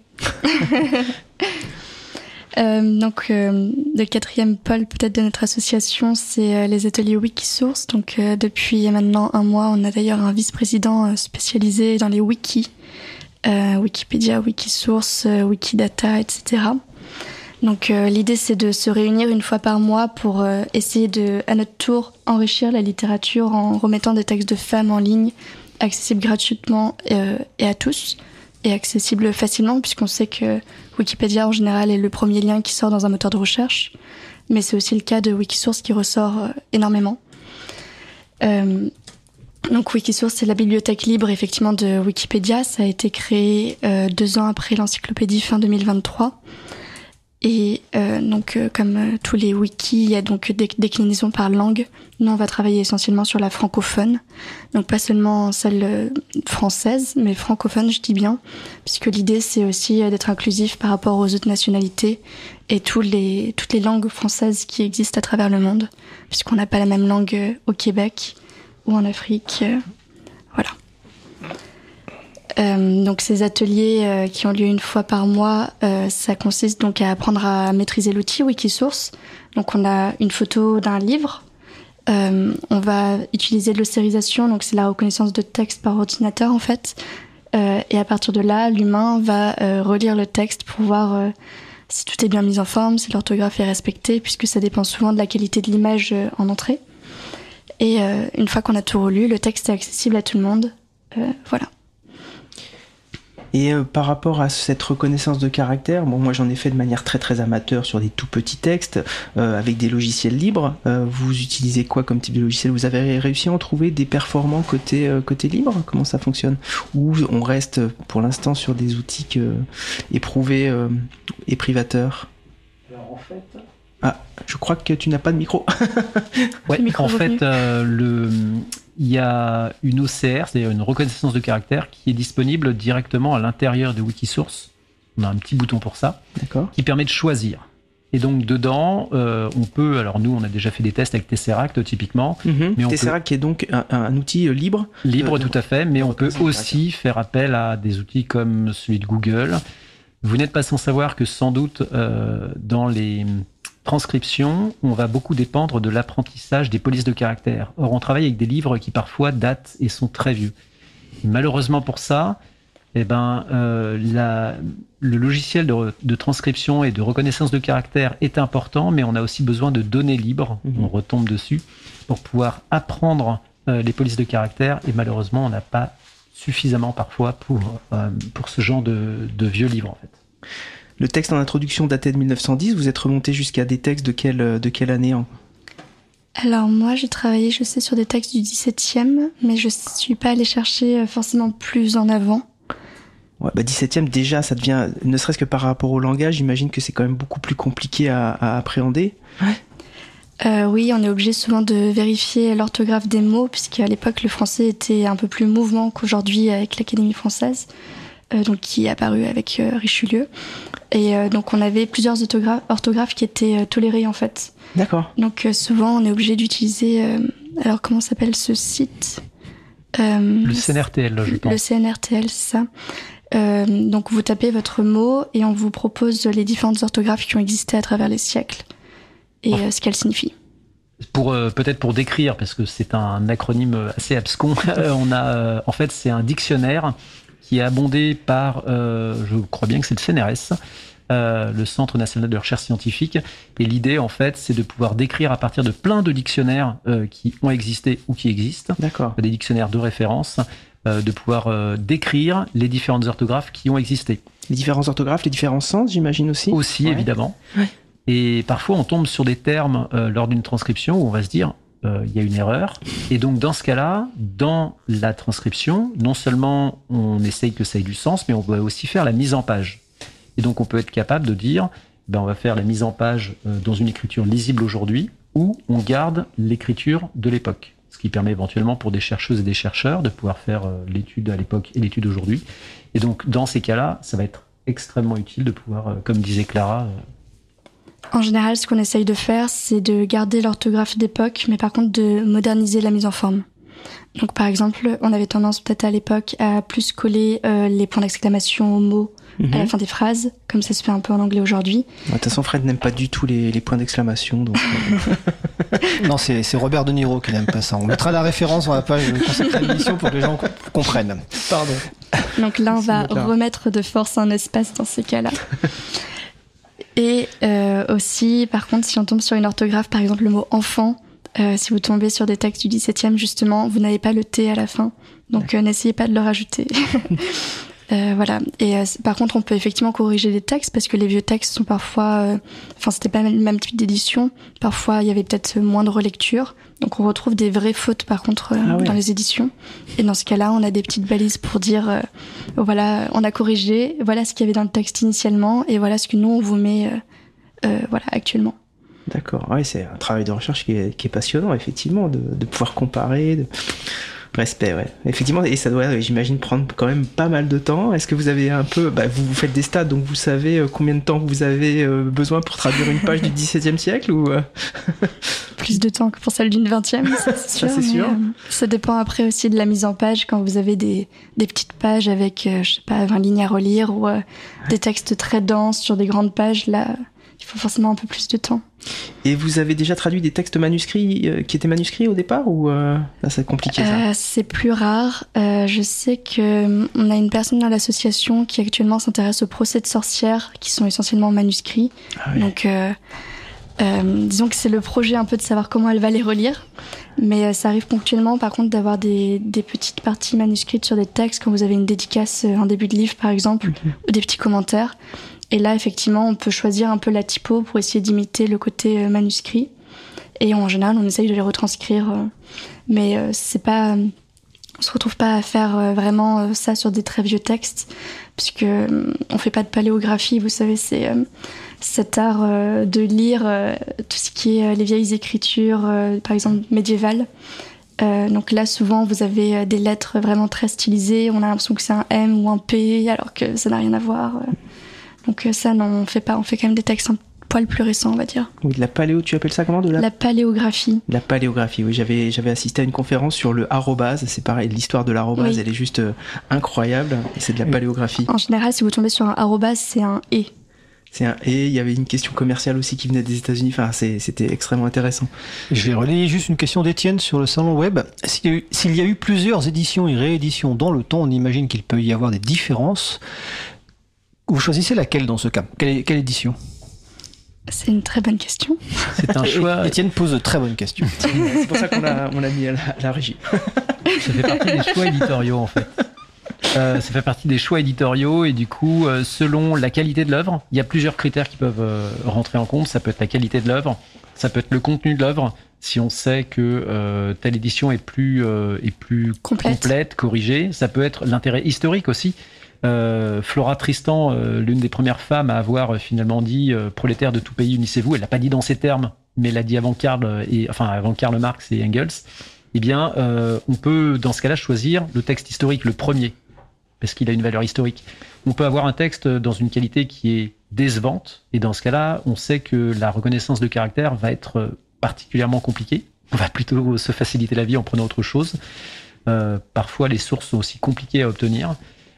Le quatrième pôle peut-être de notre association, c'est les ateliers Wikisource. Donc depuis maintenant un mois, on a d'ailleurs un vice-président spécialisé dans les wikis, Wikipédia, Wikisource, Wikidata, etc. Donc l'idée c'est de se réunir une fois par mois pour essayer de, à notre tour, enrichir la littérature en remettant des textes de femmes en ligne, accessibles gratuitement et à tous. Et accessible facilement puisqu'on sait que Wikipédia en général est le premier lien qui sort dans un moteur de recherche, mais c'est aussi le cas de Wikisource qui ressort énormément. Donc Wikisource, c'est la bibliothèque libre effectivement de Wikipédia. Ça a été créé 2 ans après l'encyclopédie fin 2023. Et comme tous les wikis, il y a donc des déclinaisons par langue. Nous, on va travailler essentiellement sur la francophone. Donc pas seulement celle française, mais francophone, je dis bien, puisque l'idée, c'est aussi d'être inclusif par rapport aux autres nationalités et toutes les langues françaises qui existent à travers le monde, puisqu'on n'a pas la même langue au Québec ou en Afrique. Voilà. Donc ces ateliers qui ont lieu une fois par mois, ça consiste donc à apprendre à maîtriser l'outil Wikisource. Donc on a une photo d'un livre On va utiliser de l'ostérisation, donc c'est la reconnaissance de texte par ordinateur en fait. Et à partir de là, l'humain va relire le texte pour voir si tout est bien mis en forme, si l'orthographe est respectée, puisque ça dépend souvent de la qualité de l'image en entrée. Et une fois qu'on a tout relu, le texte est accessible à tout le monde. Voilà. Et par rapport à cette reconnaissance de caractère, bon, moi j'en ai fait de manière très très amateur sur des tout petits textes avec des logiciels libres. Vous utilisez quoi comme type de logiciel ? Vous avez réussi à en trouver des performants côté libre ? Comment ça fonctionne ? Ou on reste pour l'instant sur des outils éprouvés et privateurs ? Alors en fait... Ah, je crois que tu n'as pas de micro. Ouais, en fait, il y a une OCR, c'est-à-dire une reconnaissance de caractère, qui est disponible directement à l'intérieur de Wikisource. On a un petit bouton pour ça, d'accord, qui permet de choisir. Et donc dedans, on peut, alors nous on a déjà fait des tests avec Tesseract typiquement, mais Tesseract qui est donc un outil libre. Libre tout à fait, mais on peut aussi faire appel à des outils comme celui de Google. Vous n'êtes pas sans savoir que sans doute dans les transcription, on va beaucoup dépendre de l'apprentissage des polices de caractère. Or, on travaille avec des livres qui parfois datent et sont très vieux. Et malheureusement pour ça, le logiciel de transcription et de reconnaissance de caractère est important, mais on a aussi besoin de données libres, on retombe dessus, pour pouvoir apprendre les polices de caractère, et malheureusement, on n'a pas suffisamment parfois pour ce genre de vieux livres, en fait. Le texte en introduction datait de 1910. Vous êtes remonté jusqu'à des textes de quelle année Alors moi, j'ai travaillé, je sais, sur des textes du 17e, mais je suis pas allée chercher forcément plus en avant. Ouais, 17e, déjà, ça devient, ne serait-ce que par rapport au langage, j'imagine que c'est quand même beaucoup plus compliqué à appréhender. Ouais. Oui, on est obligé souvent de vérifier l'orthographe des mots, puisqu'à l'époque, le français était un peu plus mouvement qu'aujourd'hui avec l'Académie française, donc qui est apparu avec Richelieu. Et donc on avait plusieurs orthographes qui étaient tolérées en fait. D'accord. Donc souvent on est obligé d'utiliser... alors comment s'appelle ce site Le CNRTL, je pense. Le CNRTL, c'est ça. Donc vous tapez votre mot et on vous propose les différentes orthographes qui ont existé à travers les siècles et ce qu'elles signifient. Peut-être pour décrire, parce que c'est un acronyme assez abscon, on a en fait c'est un dictionnaire qui est abondé par, je crois bien que c'est le CNRS, le Centre National de Recherche Scientifique. Et l'idée, en fait, c'est de pouvoir décrire à partir de plein de dictionnaires qui ont existé ou qui existent, d'accord, des dictionnaires de référence, de pouvoir décrire les différentes orthographes qui ont existé. Les différents orthographes, les différents sens, j'imagine aussi. Aussi, ouais, évidemment. Ouais. Et parfois, on tombe sur des termes lors d'une transcription où on va se dire... il y a une erreur. Et donc, dans ce cas-là, dans la transcription, non seulement on essaye que ça ait du sens, mais on va aussi faire la mise en page. Et donc, on peut être capable de dire, on va faire la mise en page dans une écriture lisible aujourd'hui, ou on garde l'écriture de l'époque. Ce qui permet éventuellement pour des chercheuses et des chercheurs de pouvoir faire l'étude à l'époque et l'étude aujourd'hui. Et donc, dans ces cas-là, ça va être extrêmement utile de pouvoir, comme disait Clara... En général, ce qu'on essaye de faire, c'est de garder l'orthographe d'époque, mais par contre de moderniser la mise en forme. Donc par exemple, on avait tendance peut-être à l'époque à plus coller les points d'exclamation aux mots à la fin des phrases, comme ça se fait un peu en anglais aujourd'hui. De toute façon, Fred n'aime pas du tout les points d'exclamation. Donc Non, c'est Robert De Niro qui n'aime pas ça. On mettra la référence dans la page consacrée à l'émission pour que les gens comprennent. Pardon. Donc là, on va remettre de force un espace dans ces cas-là. Et aussi, par contre, si on tombe sur une orthographe, par exemple le mot enfant, si vous tombez sur des textes du 17e, justement, vous n'avez pas le T à la fin. Donc n'essayez pas de le rajouter. Voilà. Et par contre, on peut effectivement corriger les textes parce que les vieux textes sont parfois... c'était pas le même type d'édition. Parfois, il y avait peut-être moins de relecture. Donc on retrouve des vraies fautes, par contre, dans les éditions. Et dans ce cas-là, on a des petites balises pour dire, voilà, on a corrigé, voilà ce qu'il y avait dans le texte initialement, et voilà ce que nous, on vous met actuellement. D'accord. Ouais, c'est un travail de recherche qui est passionnant, effectivement, de pouvoir comparer... Respect, ouais. Effectivement, et ça doit, j'imagine, prendre quand même pas mal de temps. Est-ce que vous avez un peu... vous faites des stats, donc vous savez combien de temps vous avez besoin pour traduire une page du XVIIe siècle ou Plus de temps que pour celle d'une 20e, c'est sûr. Ça, c'est sûr. Ça dépend après aussi de la mise en page. Quand vous avez des petites pages avec, 20 lignes à relire ou des textes très denses sur des grandes pages, là, il faut forcément un peu plus de temps. Et vous avez déjà traduit des textes manuscrits qui étaient manuscrits au départ ou là, c'est compliqué ça? C'est plus rare. Je sais que on a une personne dans l'association qui actuellement s'intéresse aux procès de sorcières qui sont essentiellement manuscrits. Ah oui. Donc disons que c'est le projet un peu de savoir comment elle va les relire. Mais ça arrive ponctuellement par contre d'avoir des petites parties manuscrites sur des textes quand vous avez une dédicace en début de livre par exemple, ou des petits commentaires. Et là, effectivement, on peut choisir un peu la typo pour essayer d'imiter le côté manuscrit. Et en général, on essaye de les retranscrire. Mais c'est pas... on se retrouve pas à faire vraiment ça sur des très vieux textes, puisque on fait pas de paléographie, vous savez, c'est cet art de lire tout ce qui est les vieilles écritures, par exemple médiévales. Donc là, souvent, vous avez des lettres vraiment très stylisées. On a l'impression que c'est un M ou un P, alors que ça n'a rien à voir. Donc ça, non, on fait pas. On fait quand même des textes un poil plus récents, on va dire. Oui, de la paléo, tu appelles ça comment? La paléographie. La paléographie, oui. J'avais assisté à une conférence sur le arrobase. C'est pareil, l'histoire de l'arrobase, elle est juste incroyable. Et c'est de la paléographie. En général, si vous tombez sur un arrobase, c'est un « et ». C'est un et. Il y avait une question commerciale aussi qui venait des États-Unis. Enfin, c'était extrêmement intéressant. Je vais relayer juste une question d'Étienne sur le salon web. S'il y a eu plusieurs éditions et rééditions dans le temps, on imagine qu'il peut y avoir des différences. Vous choisissez laquelle dans ce cas? Quelle édition? C'est une très bonne question. C'est un choix. Étienne pose de très bonnes questions. C'est pour ça qu'on l'a mis à la régie. Ça fait partie des choix éditoriaux en fait. Ça fait partie des choix éditoriaux et du coup, selon la qualité de l'œuvre, il y a plusieurs critères qui peuvent rentrer en compte. Ça peut être la qualité de l'œuvre, ça peut être le contenu de l'œuvre. Si on sait que telle édition est plus complète, corrigée, ça peut être l'intérêt historique aussi. Flora Tristan, l'une des premières femmes à avoir finalement dit prolétaires de tout pays, unissez-vous. Elle l'a pas dit dans ces termes, mais elle l'a dit avant avant Karl Marx et Engels. Eh bien, on peut dans ce cas-là choisir le texte historique, le premier, parce qu'il a une valeur historique. On peut avoir un texte dans une qualité qui est décevante, et dans ce cas-là, on sait que la reconnaissance de caractère va être particulièrement compliquée. On va plutôt se faciliter la vie en prenant autre chose. Parfois, les sources sont aussi compliquées à obtenir.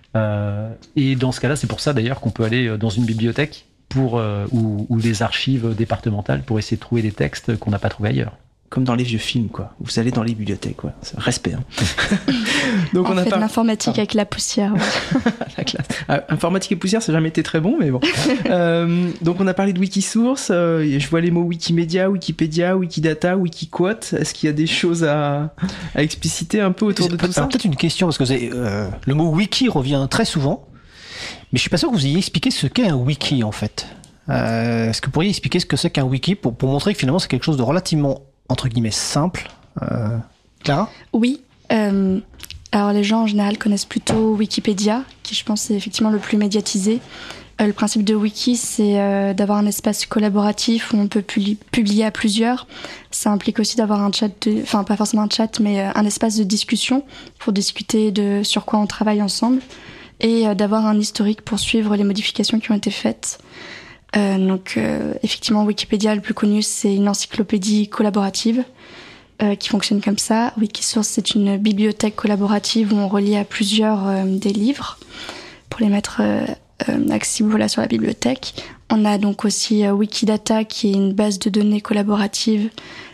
Et dans ce cas-là, c'est pour ça d'ailleurs qu'on peut aller dans une bibliothèque ou des archives départementales pour essayer de trouver des textes qu'on n'a pas trouvés ailleurs. Comme dans les vieux films, quoi. Vous allez dans les bibliothèques, quoi. C'est respect. Hein. Donc on fait de l'informatique avec la poussière. La classe. Informatique et poussière, ça n'a jamais été très bon, mais bon. Donc on a parlé de Wikisource. Je vois les mots Wikimedia, Wikipédia, Wikidata, Wikiquote. Est-ce qu'il y a des choses à expliciter un peu autour de tout ça? Peut-être une question, parce que le mot wiki revient très souvent, mais je suis pas sûr que vous ayez expliqué ce qu'est un wiki, en fait. Est-ce que vous pourriez expliquer ce que c'est qu'un wiki pour montrer que finalement c'est quelque chose de relativement entre guillemets simple. Clara? Oui. Alors les gens en général connaissent plutôt Wikipédia, qui je pense est effectivement le plus médiatisé. Le principe de wiki, c'est d'avoir un espace collaboratif où on peut publier à plusieurs. Ça implique aussi d'avoir un chat, enfin pas forcément un chat, mais un espace de discussion pour discuter de sur quoi on travaille ensemble et d'avoir un historique pour suivre les modifications qui ont été faites. Donc effectivement Wikipédia, le plus connu, c'est une encyclopédie collaborative qui fonctionne comme ça. Wikisource, c'est une bibliothèque collaborative où on relie à plusieurs des livres pour les mettre accessibles sur la bibliothèque. On a donc aussi Wikidata qui est une base de données collaborative.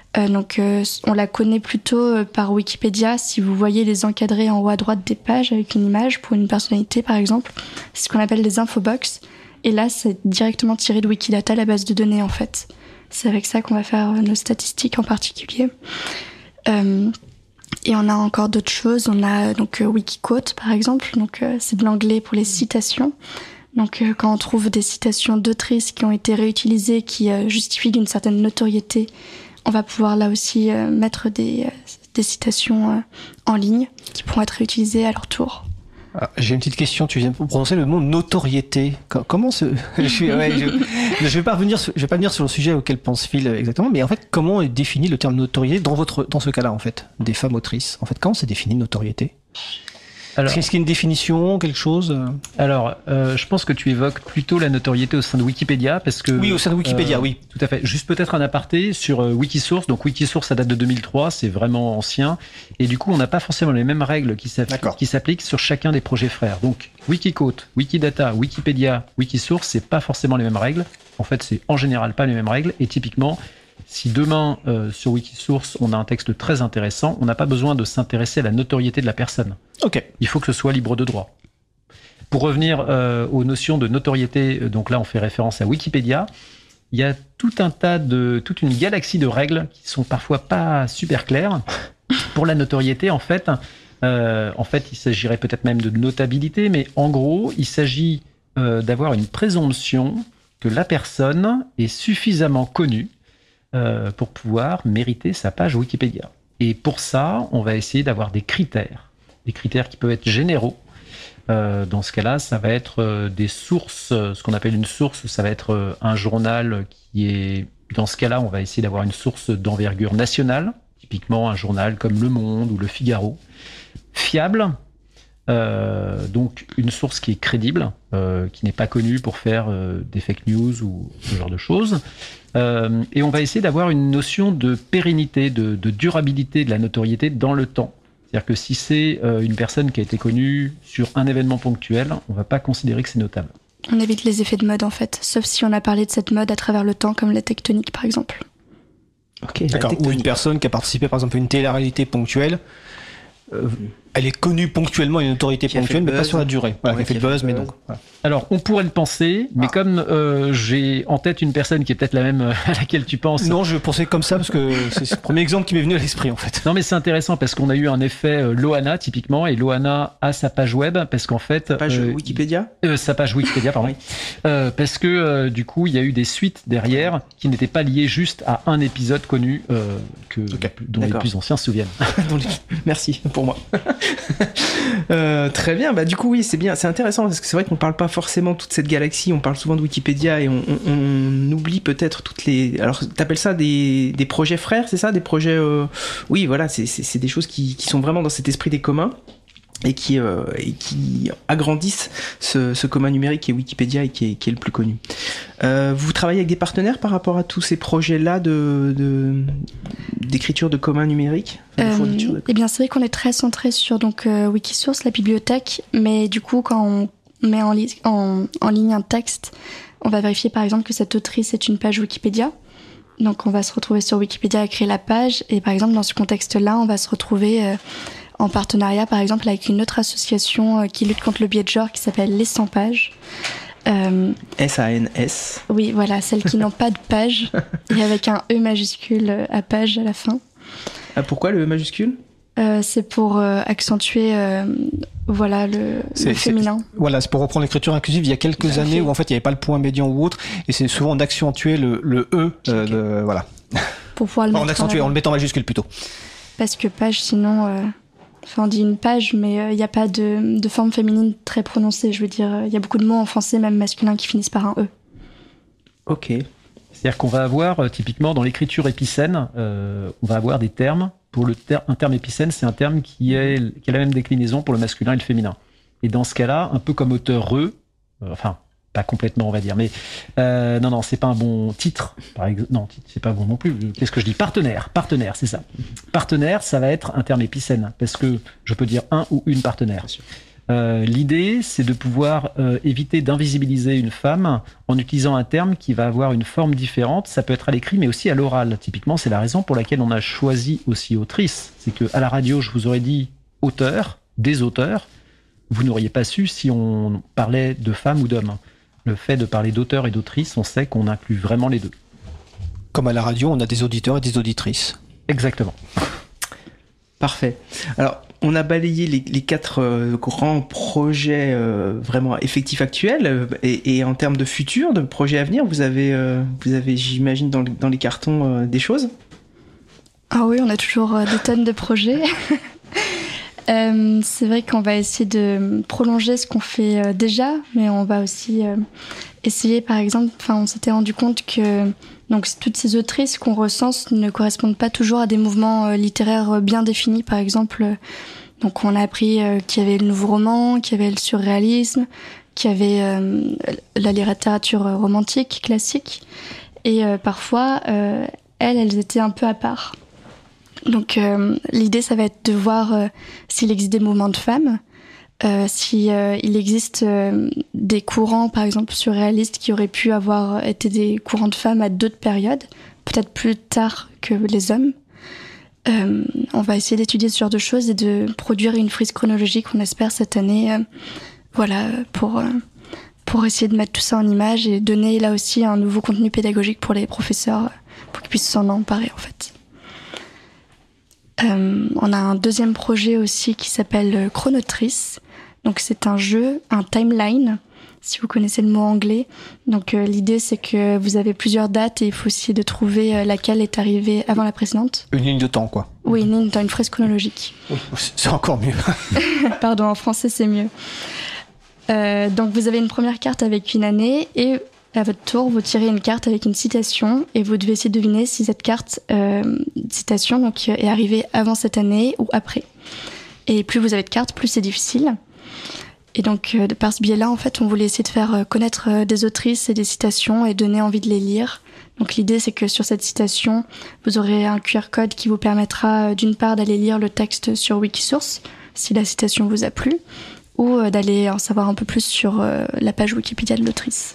On la connaît plutôt par Wikipédia. Si vous voyez les encadrés en haut à droite des pages avec une image pour une personnalité par exemple, c'est ce qu'on appelle les infobox. Et là, c'est directement tiré de Wikidata, la base de données, en fait. C'est avec ça qu'on va faire nos statistiques en particulier. Et on a encore d'autres choses. On a donc Wikiquote, par exemple. Donc, c'est de l'anglais pour les citations. Donc, quand on trouve des citations d'autrices qui ont été réutilisées, qui justifient d'une certaine notoriété, on va pouvoir là aussi mettre des citations en ligne qui pourront être réutilisées à leur tour. Ah, j'ai une petite question. Tu viens de prononcer le mot notoriété. Comment je vais pas venir sur le sujet auquel pense Phil exactement, mais en fait, comment est défini le terme notoriété dans ce cas-là, en fait, des femmes autrices? En fait, comment c'est défini notoriété? Alors, est-ce qu'il y a une définition, quelque chose? Alors, je pense que tu évoques plutôt la notoriété au sein de Wikipédia, parce que... Oui, au sein de Wikipédia, oui. Tout à fait. Juste peut-être un aparté sur Wikisource. Donc Wikisource, ça date de 2003, c'est vraiment ancien. Et du coup, on n'a pas forcément les mêmes règles qui s'appliquent sur chacun des projets frères. Donc Wikiquote, Wikidata, Wikipédia, Wikisource, c'est pas forcément les mêmes règles. En fait, c'est en général pas les mêmes règles. Et typiquement, si demain, sur Wikisource, on a un texte très intéressant, on n'a pas besoin de s'intéresser à la notoriété de la personne. Ok. Il faut que ce soit libre de droit. Pour revenir aux notions de notoriété, donc là, on fait référence à Wikipédia. Il y a toute une galaxie de règles qui sont parfois pas super claires. Pour la notoriété, en fait, il s'agirait peut-être même de notabilité, mais en gros, il s'agit d'avoir une présomption que la personne est suffisamment connue pour pouvoir mériter sa page Wikipédia. Et pour ça, on va essayer d'avoir des critères qui peuvent être généraux. Dans ce cas-là, ça va être des sources. Ce qu'on appelle une source, ça va être un journal qui est... Dans ce cas-là, on va essayer d'avoir une source d'envergure nationale, typiquement un journal comme Le Monde ou Le Figaro. Fiable, donc une source qui est crédible, qui n'est pas connue pour faire des fake news ou ce genre de choses. Et on va essayer d'avoir une notion de pérennité, de durabilité de la notoriété dans le temps. C'est-à-dire que si c'est une personne qui a été connue sur un événement ponctuel, on ne va pas considérer que c'est notable. On évite les effets de mode en fait, sauf si on a parlé de cette mode à travers le temps, comme la tectonique par exemple. Ok. D'accord. Ou une personne qui a participé par exemple à une télé-réalité ponctuelle. Elle est connue ponctuellement, une autorité Qui a ponctuelle, fait le mais pas buzz. sur la durée. Voilà, Ouais, qui a fait le buzz, mais donc. Voilà. Alors, on pourrait le penser, mais comme j'ai en tête une personne qui est peut-être la même à laquelle tu penses. Non, je pensais comme ça parce que c'est le premier exemple qui m'est venu à l'esprit en fait. Non, mais c'est intéressant parce qu'on a eu un effet Loana, typiquement, et Loana a sa page web, parce qu'en fait... Page Wikipédia sa page Wikipédia, pardon. Parce que, du coup, il y a eu des suites derrière qui n'étaient pas liées juste à un épisode connu dont les D'accord. plus anciens se souviennent. Merci pour moi. Très bien, bah du coup oui c'est bien, c'est intéressant parce que c'est vrai qu'on parle pas forcément de toute cette galaxie, on parle souvent de Wikipédia et on oublie peut-être toutes les... Alors t'appelles ça des projets frères, c'est ça? Des projets... Oui voilà, c'est des choses qui sont vraiment dans cet esprit des communs et qui agrandissent ce commun numérique qui est Wikipédia et qui est le plus connu. Vous travaillez avec des partenaires par rapport à tous ces projets-là d'écriture de commun numérique, de fourniture de... Eh bien, c'est vrai qu'on est très centré sur donc Wikisource, la bibliothèque, mais du coup, quand on met en ligne un texte, on va vérifier par exemple que cette autrice est une page Wikipédia. Donc, on va se retrouver sur Wikipédia à créer la page, et par exemple, dans ce contexte-là, on va se retrouver en partenariat, par exemple, avec une autre association qui lutte contre le biais de genre, qui s'appelle Les 100 pages. SANS. Oui, voilà, celles qui n'ont pas de page, et avec un E majuscule à page à la fin. Ah, pourquoi le E majuscule? C'est pour accentuer voilà, le féminin. Voilà, c'est pour reprendre l'écriture inclusive il y a quelques années où en fait il n'y avait pas le point médian ou autre, et c'est souvent d'accentuer le E, voilà. Pour pouvoir le mettre on le met en majuscule plutôt. Parce que page, sinon... Enfin, on dit une page, mais il n'y a pas de forme féminine très prononcée. Je veux dire, il y a beaucoup de mots en français, même masculin, qui finissent par un E. Ok. C'est-à-dire qu'on va avoir, typiquement, dans l'écriture épicène, on va avoir des termes. Un terme épicène, c'est un terme qui a la même déclinaison pour le masculin et le féminin. Et dans ce cas-là, un peu comme auteur-eux, pas complètement, on va dire, mais non, c'est pas un bon titre. Par exemple, non, titre, c'est pas bon non plus. Qu'est-ce que je dis? Partenaire, c'est ça. Partenaire, ça va être un terme épicène, parce que je peux dire un ou une partenaire. L'idée, c'est de pouvoir éviter d'invisibiliser une femme en utilisant un terme qui va avoir une forme différente. Ça peut être à l'écrit, mais aussi à l'oral. Typiquement, c'est la raison pour laquelle on a choisi aussi autrice. C'est que à la radio, je vous aurais dit auteur, des auteurs. Vous n'auriez pas su si on parlait de femmes ou d'hommes. Le fait de parler d'auteur et d'autrice, on sait qu'on inclut vraiment les deux. Comme à la radio, on a des auditeurs et des auditrices. Exactement. Parfait. Alors, on a balayé les 4 grands projets vraiment effectifs actuels et en termes de futur, de projets à venir, vous avez j'imagine, dans les cartons des choses? Ah oui, on a toujours des tonnes de projets. C'est vrai qu'on va essayer de prolonger ce qu'on fait déjà, mais on va aussi essayer, par exemple, on s'était rendu compte que donc, toutes ces autrices qu'on recense ne correspondent pas toujours à des mouvements littéraires bien définis, par exemple. Donc on a appris qu'il y avait le nouveau roman, qu'il y avait le surréalisme, qu'il y avait la littérature romantique, classique, et parfois, elles étaient un peu à part. Donc l'idée, ça va être de voir s'il existe des mouvements de femmes, si il existe des courants, par exemple surréalistes, qui auraient pu avoir été des courants de femmes à d'autres périodes, peut-être plus tard que les hommes. On va essayer d'étudier ce genre de choses et de produire une frise chronologique, on espère, cette année, pour essayer de mettre tout ça en image et donner là aussi un nouveau contenu pédagogique pour les professeurs, pour qu'ils puissent s'en emparer, en fait. On a un deuxième projet aussi qui s'appelle Chronotrice. Donc c'est un jeu, un timeline, si vous connaissez le mot anglais. Donc l'idée c'est que vous avez plusieurs dates et il faut essayer de trouver laquelle est arrivée avant la précédente. Une ligne de temps, quoi. Oui, une ligne de temps, une frise chronologique. Oui, c'est encore mieux. Pardon, en français c'est mieux. Donc vous avez une première carte avec une année et à votre tour, vous tirez une carte avec une citation et vous devez essayer de deviner si cette carte, citation, donc, est arrivée avant cette année ou après. Et plus vous avez de cartes, plus c'est difficile. Et donc, par ce biais-là, en fait, on voulait essayer de faire connaître des autrices et des citations et donner envie de les lire. Donc l'idée, c'est que sur cette citation, vous aurez un QR code qui vous permettra d'une part d'aller lire le texte sur Wikisource, si la citation vous a plu, ou d'aller en savoir un peu plus sur la page Wikipédia de l'autrice.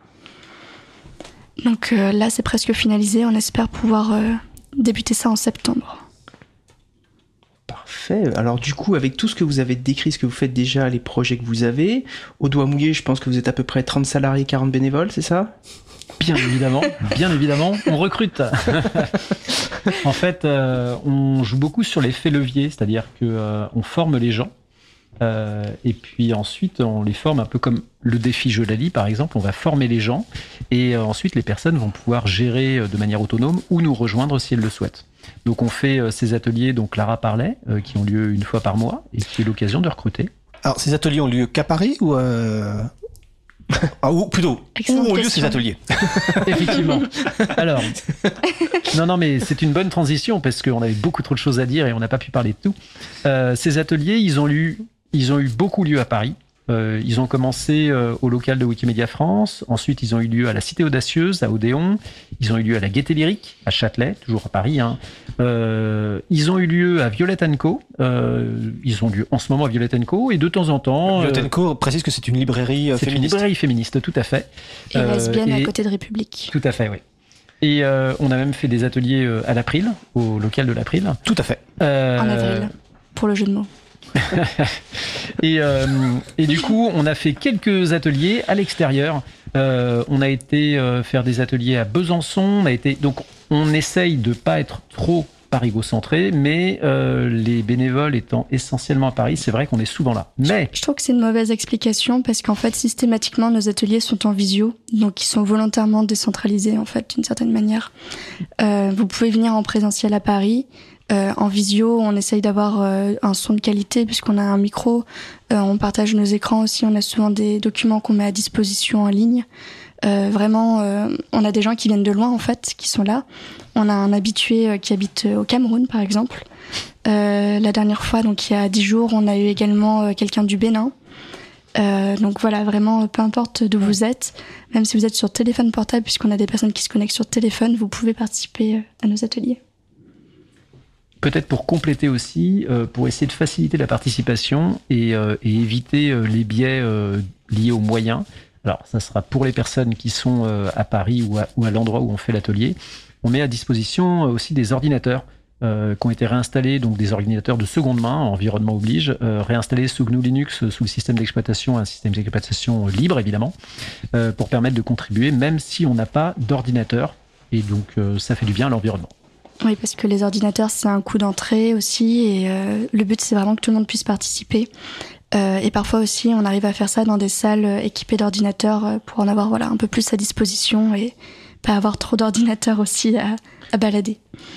Donc là, c'est presque finalisé. On espère pouvoir débuter ça en septembre. Parfait. Alors du coup, avec tout ce que vous avez décrit, ce que vous faites déjà, les projets que vous avez, au doigt mouillé, je pense que vous êtes à peu près 30 salariés, 40 bénévoles, c'est ça ? Bien évidemment, on recrute. En fait, on joue beaucoup sur l'effet levier, c'est-à-dire que on forme les gens. Et puis ensuite, on les forme un peu comme le défi Je la lis, par exemple. On va former les gens et ensuite, les personnes vont pouvoir gérer de manière autonome ou nous rejoindre si elles le souhaitent. Donc, on fait ces ateliers dont Clara parlait, qui ont lieu une fois par mois et qui est l'occasion de recruter. Alors, ces ateliers ont lieu qu'à Paris ou ou plutôt, où ont lieu ces ateliers ? Effectivement. Alors, non, mais c'est une bonne transition parce qu'on avait beaucoup trop de choses à dire et on n'a pas pu parler de tout. Ces ateliers, ils ont eu beaucoup lieu à Paris. Ils ont commencé au local de Wikimedia France. Ensuite, ils ont eu lieu à la Cité Audacieuse, à Odéon. Ils ont eu lieu à la Gaîté Lyrique, à Châtelet, toujours à Paris. Ils ont eu lieu à Violette & Co. Ils ont lieu en ce moment à Violette & Co. Et de temps en temps... Violette & Co. précise que c'est une librairie féministe. C'est une librairie féministe, tout à fait. Et lesbienne à côté de République. Tout à fait, oui. Et on a même fait des ateliers à l'April, au local de l'April. Tout à fait. En avril, pour le jeu de mots. Et du coup, on a fait quelques ateliers à l'extérieur. On a été faire des ateliers à Besançon. Donc, on essaye de pas être trop parigo-centré, mais les bénévoles étant essentiellement à Paris, c'est vrai qu'on est souvent là. Mais je trouve que c'est une mauvaise explication parce qu'en fait, systématiquement, nos ateliers sont en visio, donc ils sont volontairement décentralisés en fait, d'une certaine manière. Vous pouvez venir en présentiel à Paris. En visio, on essaye d'avoir un son de qualité puisqu'on a un micro. On partage nos écrans aussi. On a souvent des documents qu'on met à disposition en ligne. Vraiment, on a des gens qui viennent de loin en fait, qui sont là. On a un habitué qui habite au Cameroun, par exemple. La dernière fois, donc il y a 10 jours, on a eu également quelqu'un du Bénin. Donc voilà, vraiment, peu importe d'où vous êtes, même si vous êtes sur téléphone portable, puisqu'on a des personnes qui se connectent sur téléphone, vous pouvez participer à nos ateliers. Peut-être pour compléter aussi, pour essayer de faciliter la participation et éviter les biais liés aux moyens. Alors, ça sera pour les personnes qui sont à Paris ou à l'endroit où on fait l'atelier. On met à disposition aussi des ordinateurs qui ont été réinstallés, donc des ordinateurs de seconde main, environnement oblige, réinstallés sous GNU Linux, sous le système d'exploitation, un système d'exploitation libre évidemment, pour permettre de contribuer, même si on n'a pas d'ordinateur. Et donc, ça fait du bien à l'environnement. Oui, parce que les ordinateurs, c'est un coût d'entrée aussi, et le but, c'est vraiment que tout le monde puisse participer. Et parfois aussi, on arrive à faire ça dans des salles équipées d'ordinateurs pour en avoir un peu plus à disposition et pas avoir trop d'ordinateurs aussi à balader.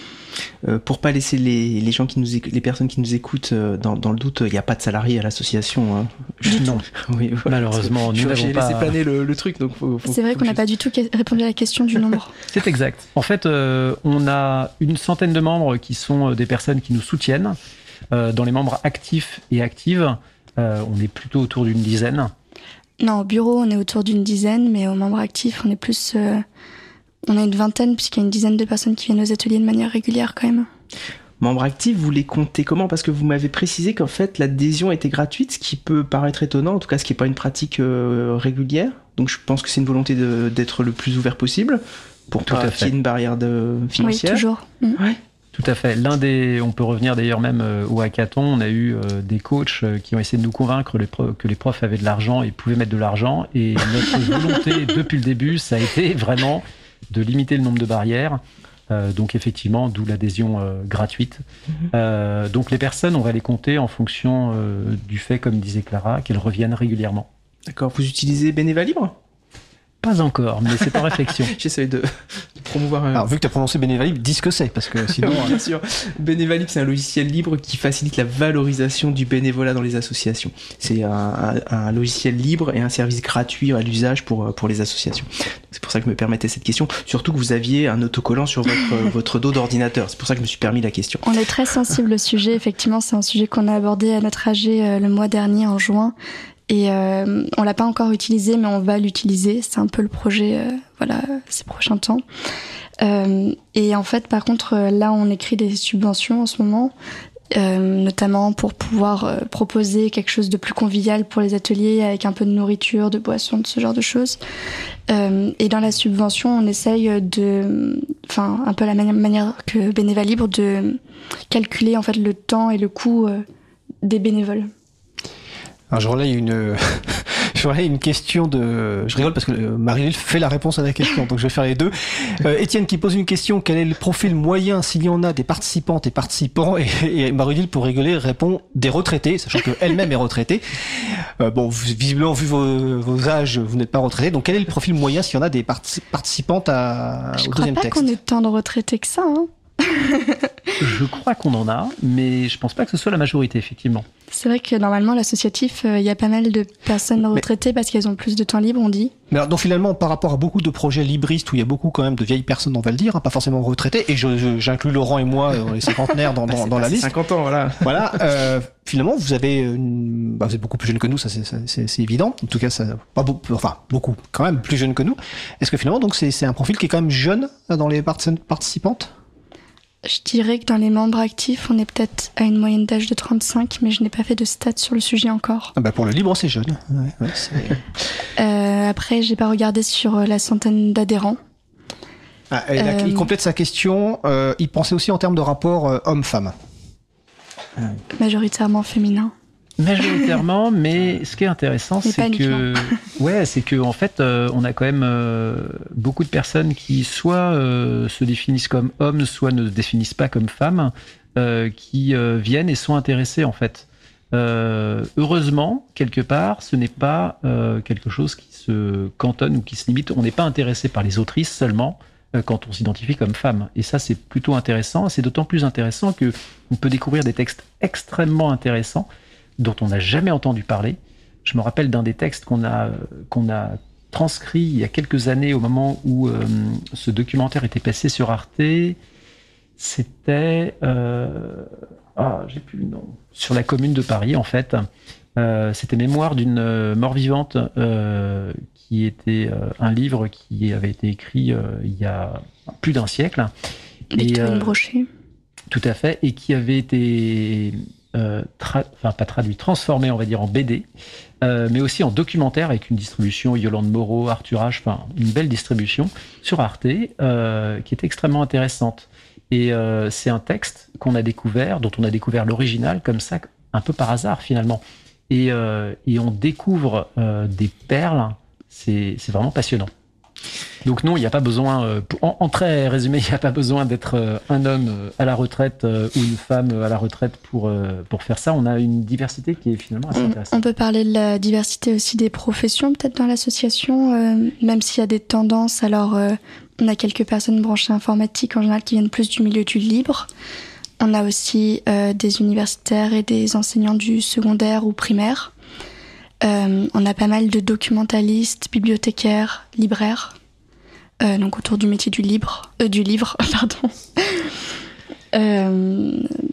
Pour pas laisser les gens les personnes qui nous écoutent dans le doute, il n'y a pas de salariés à l'association. Hein. Non, oui, voilà, malheureusement, nous n'avons pas. J'ai laissé planer le truc, donc c'est vrai qu'on n'a pas du tout répondu à la question du nombre. C'est exact. En fait, on a une centaine de membres qui sont des personnes qui nous soutiennent. Dans les membres actifs et actives, on est plutôt autour d'une dizaine. Non, au bureau, on est autour d'une dizaine, mais aux membres actifs, on est plus... On a une vingtaine, puisqu'il y a une dizaine de personnes qui viennent aux ateliers de manière régulière, quand même. membres actifs, vous les comptez comment ? Parce que vous m'avez précisé qu'en fait l'adhésion était gratuite, ce qui peut paraître étonnant, en tout cas ce qui n'est pas une pratique régulière. Donc je pense que c'est une volonté d'être le plus ouvert possible pour pas qu'il y ait une barrière financière. Oui, toujours. Ouais. Tout à fait. On peut revenir d'ailleurs même au hackathon, on a eu des coachs qui ont essayé de nous convaincre que les profs avaient de l'argent et pouvaient mettre de l'argent. Et notre volonté depuis le début, ça a été vraiment de limiter le nombre de barrières. Donc effectivement, d'où l'adhésion gratuite. Donc les personnes, on va les compter en fonction du fait, comme disait Clara, qu'elles reviennent régulièrement. D'accord. Vous utilisez Beneva Libre ? Pas encore, mais c'est en réflexion. J'essaie de promouvoir... Alors, vu que tu as prononcé Beneva Libre, dis ce que c'est, parce que sinon... Bien sûr. Beneva Libre, c'est un logiciel libre qui facilite la valorisation du bénévolat dans les associations. C'est un logiciel libre et un service gratuit à l'usage pour les associations. C'est pour ça que je me permettais cette question. Surtout que vous aviez un autocollant sur votre dos d'ordinateur. C'est pour ça que je me suis permis la question. On est très sensible au sujet. Effectivement, c'est un sujet qu'on a abordé à notre AG le mois dernier, en juin. Et on l'a pas encore utilisé, mais on va l'utiliser. C'est un peu le projet, ces prochains temps. Et en fait, par contre, là, on écrit des subventions en ce moment, notamment pour pouvoir proposer quelque chose de plus convivial pour les ateliers, avec un peu de nourriture, de boissons, de ce genre de choses. Et dans la subvention, on essaye un peu la manière que Beneva Libre, de calculer en fait le temps et le coût des bénévoles. Alors je relaye une question de... Je rigole parce que Marie-Lille fait la réponse à la question, donc je vais faire les deux. Étienne qui pose une question: quel est le profil moyen, s'il y en a, des participantes et participants? Et Marie-Lille, pour rigoler, répond des retraités, sachant qu'elle-même est retraitée. Visiblement, vu vos âges, vous n'êtes pas retraité. Donc quel est le profil moyen, s'il y en a, des participantes au deuxième texte? Je crois pas qu'on ait tant de retraités que ça, hein. Je crois qu'on en a, mais je pense pas que ce soit la majorité, effectivement. C'est vrai que normalement, l'associatif, il y a pas mal de personnes retraitées parce qu'elles ont plus de temps libre, on dit. Mais alors, donc finalement, par rapport à beaucoup de projets libristes où il y a beaucoup quand même de vieilles personnes, on va le dire, hein, pas forcément retraitées, et j'inclus Laurent et moi, les cinquantenaires dans la liste. 50 ans, voilà. Voilà. Finalement, vous avez vous êtes beaucoup plus jeune que nous, ça c'est évident. En tout cas, beaucoup, quand même plus jeune que nous. Est-ce que finalement, donc c'est un profil qui est quand même jeune dans les participantes? Je dirais que dans les membres actifs, on est peut-être à une moyenne d'âge de 35, mais je n'ai pas fait de stats sur le sujet encore. Pour le libre, c'est jeune. Ouais, après, j'ai pas regardé sur la centaine d'adhérents. Il complète sa question. Il pensait aussi en termes de rapport homme-femme. Majoritairement féminin. Majoritairement, mais ce qui est intéressant, c'est que en fait, on a quand même beaucoup de personnes qui soit se définissent comme hommes, soit ne se définissent pas comme femmes, qui viennent et sont intéressées en fait. Heureusement, quelque part, ce n'est pas quelque chose qui se cantonne ou qui se limite. On n'est pas intéressé par les autrices seulement quand on s'identifie comme femme. Et ça, c'est plutôt intéressant. C'est d'autant plus intéressant que on peut découvrir des textes extrêmement intéressants dont on n'a jamais entendu parler. Je me rappelle d'un des textes qu'on a transcrit il y a quelques années au moment où ce documentaire était passé sur Arte. C'était... j'ai plus le nom. Sur la Commune de Paris, en fait. C'était Mémoire d'une mort-vivante, qui était un livre qui avait été écrit il y a plus d'un siècle. Brochet. Tout à fait. Et qui avait été... transformé, on va dire, en BD, mais aussi en documentaire avec une distribution Yolande Moreau, Arthur H, une belle distribution sur Arte, qui est extrêmement intéressante. Et c'est un texte dont on a découvert l'original comme ça, un peu par hasard finalement. Et on découvre des perles, c'est vraiment passionnant. Donc non, il n'y a pas besoin, en très résumé, il n'y a pas besoin d'être un homme à la retraite ou une femme à la retraite pour faire ça. On a une diversité qui est finalement assez intéressante. On peut parler de la diversité aussi des professions peut-être dans l'association, même s'il y a des tendances. Alors, on a quelques personnes branchées informatique en général qui viennent plus du milieu du libre. On a aussi des universitaires et des enseignants du secondaire ou primaire. On a pas mal de documentalistes, bibliothécaires, libraires, donc autour du métier du livre, pardon.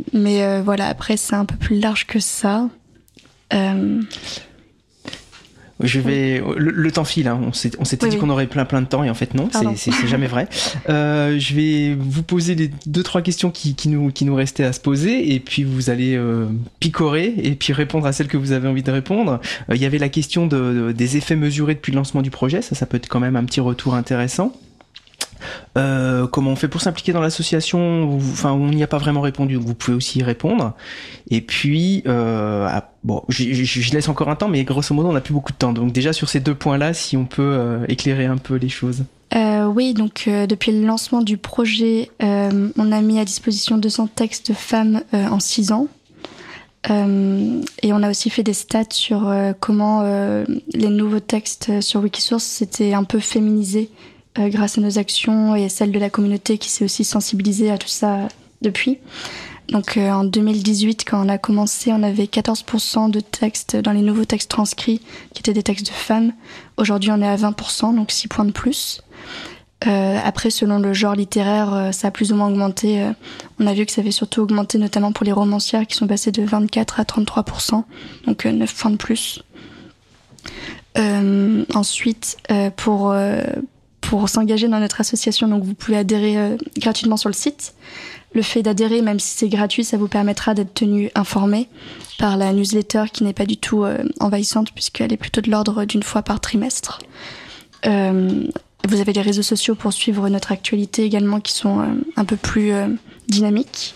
Voilà, après c'est un peu plus large que ça. Le temps file, hein. On s'était dit qu'on aurait plein de temps et en fait non, c'est jamais vrai. Je vais vous poser les 2-3 questions qui nous restaient à se poser et puis vous allez picorer et puis répondre à celles que vous avez envie de répondre. Il y avait la question des effets mesurés depuis le lancement du projet, ça peut être quand même un petit retour intéressant. Comment on fait pour s'impliquer dans l'association, enfin on n'y a pas vraiment répondu, donc vous pouvez aussi y répondre. Et puis je laisse encore un temps, mais grosso modo on n'a plus beaucoup de temps, donc déjà sur ces 2 points là, si on peut éclairer un peu les choses. Oui, donc depuis le lancement du projet, on a mis à disposition 200 textes femmes en 6 ans. Et on a aussi fait des stats sur comment les nouveaux textes sur Wikisource s'étaient un peu féminisés grâce à nos actions et celle de la communauté qui s'est aussi sensibilisée à tout ça depuis. Donc en 2018, quand on a commencé, on avait 14% de textes dans les nouveaux textes transcrits qui étaient des textes de femmes. Aujourd'hui, on est à 20%, donc 6 points de plus. Après, selon le genre littéraire, ça a plus ou moins augmenté. On a vu que ça avait surtout augmenté, notamment pour les romancières qui sont passées de 24 à 33%, donc 9 points de plus. Ensuite, pour s'engager dans notre association, donc vous pouvez adhérer gratuitement sur le site. Le fait d'adhérer, même si c'est gratuit, ça vous permettra d'être tenu informé par la newsletter qui n'est pas du tout envahissante puisqu'elle est plutôt de l'ordre d'une fois par trimestre. Vous avez les réseaux sociaux pour suivre notre actualité également qui sont un peu plus dynamiques.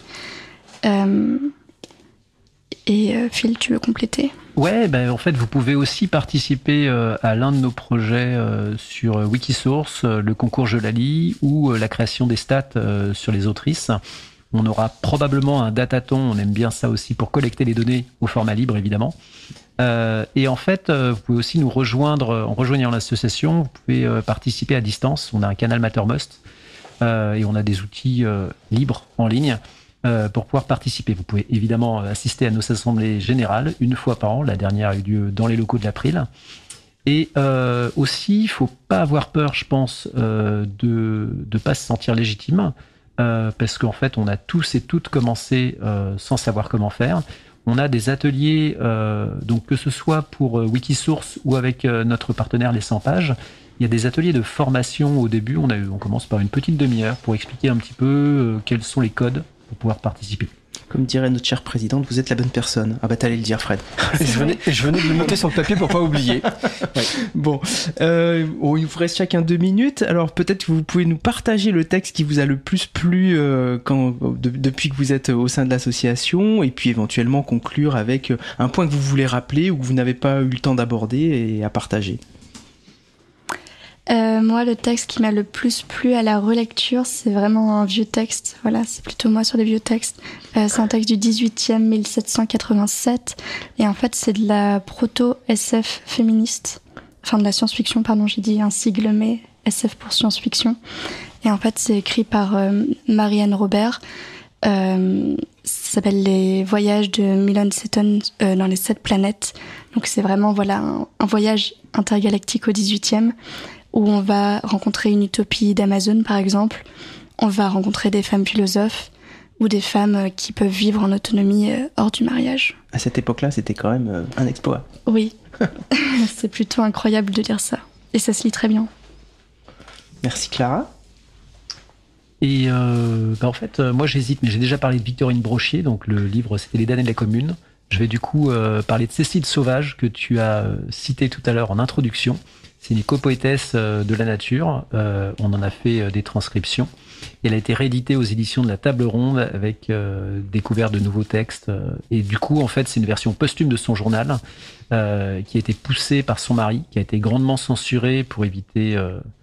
Phil, tu veux compléter ? Ouais, en fait, vous pouvez aussi participer à l'un de nos projets sur Wikisource, le concours Je la lis, ou la création des stats sur les autrices. On aura probablement un datathon, on aime bien ça aussi, pour collecter les données au format libre, évidemment. Et en fait, vous pouvez aussi nous rejoindre, en rejoignant l'association, vous pouvez participer à distance. On a un canal Mattermost et on a des outils libres en ligne pour pouvoir participer. Vous pouvez évidemment assister à nos assemblées générales une fois par an. La dernière a eu lieu dans les locaux de l'April. Et aussi, il ne faut pas avoir peur, je pense, de ne pas se sentir légitime, parce qu'en fait, on a tous et toutes commencé sans savoir comment faire. On a des ateliers, donc que ce soit pour Wikisource ou avec notre partenaire Les 100 pages, il y a des ateliers de formation au début. On commence par une petite demi-heure pour expliquer un petit peu quels sont les codes pour pouvoir participer. Comme dirait notre chère présidente, vous êtes la bonne personne. Ah bah t'allais le dire, Fred. Je venais de le noter sur le papier pour pas oublier. Ouais. Bon, il vous reste chacun 2 minutes. Alors peut-être que vous pouvez nous partager le texte qui vous a le plus plu depuis que vous êtes au sein de l'association, et puis éventuellement conclure avec un point que vous voulez rappeler ou que vous n'avez pas eu le temps d'aborder et à partager. Moi, le texte qui m'a le plus plu à la relecture, c'est vraiment un vieux texte. Voilà, c'est plutôt moi sur les vieux textes. C'est un texte du 18e, 1787. Et en fait, c'est de la proto-SF féministe. Enfin, de la science-fiction, pardon, j'ai dit un sigle, mais SF pour science-fiction. Et en fait, c'est écrit par Marianne Robert. Ça s'appelle Les voyages de Milon Seton dans les 7 planètes. Donc, c'est vraiment, voilà, un voyage intergalactique au 18e. Où on va rencontrer une utopie d'Amazon, par exemple. On va rencontrer des femmes philosophes ou des femmes qui peuvent vivre en autonomie hors du mariage. À cette époque-là, c'était quand même un exploit. Oui, c'est plutôt incroyable de lire ça. Et ça se lit très bien. Merci Clara. Et en fait, moi j'hésite, mais j'ai déjà parlé de Victorine Brochier, donc le livre c'était Les damnés de la commune. Je vais du coup parler de Cécile Sauvage, que tu as cité tout à l'heure en introduction. C'est une copoétesse de la nature. On en a fait des transcriptions. Elle a été rééditée aux éditions de la Table Ronde avec découverte de nouveaux textes. Et du coup, en fait, c'est une version posthume de son journal qui a été poussée par son mari, qui a été grandement censurée pour éviter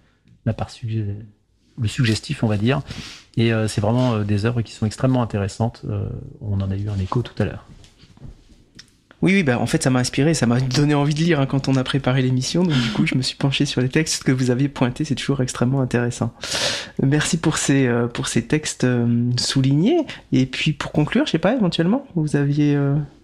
le suggestif, on va dire. Et c'est vraiment des œuvres qui sont extrêmement intéressantes. On en a eu un écho tout à l'heure. Oui, en fait, ça m'a inspiré, ça m'a donné envie de lire quand on a préparé l'émission. Donc, du coup, je me suis penché sur les textes que vous aviez pointés. C'est toujours extrêmement intéressant. Merci pour ces textes soulignés. Et puis, pour conclure, je sais pas, éventuellement, vous aviez...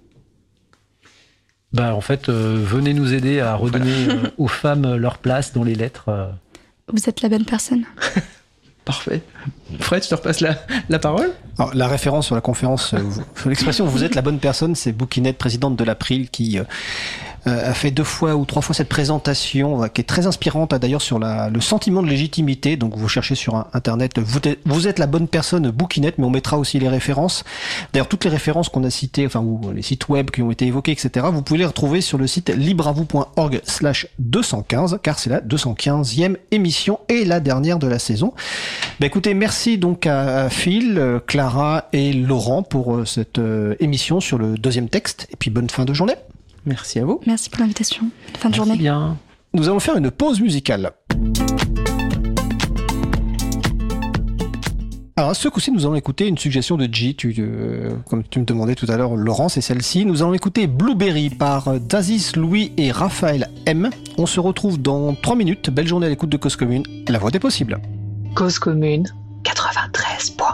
En fait, venez nous aider à redonner aux femmes leur place dans les lettres. Vous êtes la bonne personne. Parfait. Fred, je te repasse la parole. Alors, la référence sur la conférence, l'expression « vous êtes la bonne personne », c'est Bouquinette, présidente de l'April, qui a fait 2 fois ou 3 fois cette présentation qui est très inspirante d'ailleurs sur le sentiment de légitimité. Donc vous cherchez sur internet, vous êtes la bonne personne Bookinet, mais on mettra aussi les références. D'ailleurs toutes les références qu'on a citées, enfin ou les sites web qui ont été évoqués, etc. Vous pouvez les retrouver sur le site libreavou.org/215, car c'est la 215e émission et la dernière de la saison. Écoutez, merci donc à Phil, Clara et Laurent pour cette émission sur le 2e texte. Et puis bonne fin de journée. Merci à vous. Merci pour l'invitation. Fin de journée. Bien. Nous allons faire une pause musicale. Alors, ce coup-ci, nous allons écouter une suggestion de G, comme tu me demandais tout à l'heure, Laurent, c'est celle-ci. Nous allons écouter Blueberry par Dazis Louis et Raphaël M. On se retrouve dans 3 minutes. Belle journée à l'écoute de Cause Commune, la voix des possibles. Cause Commune 93.1.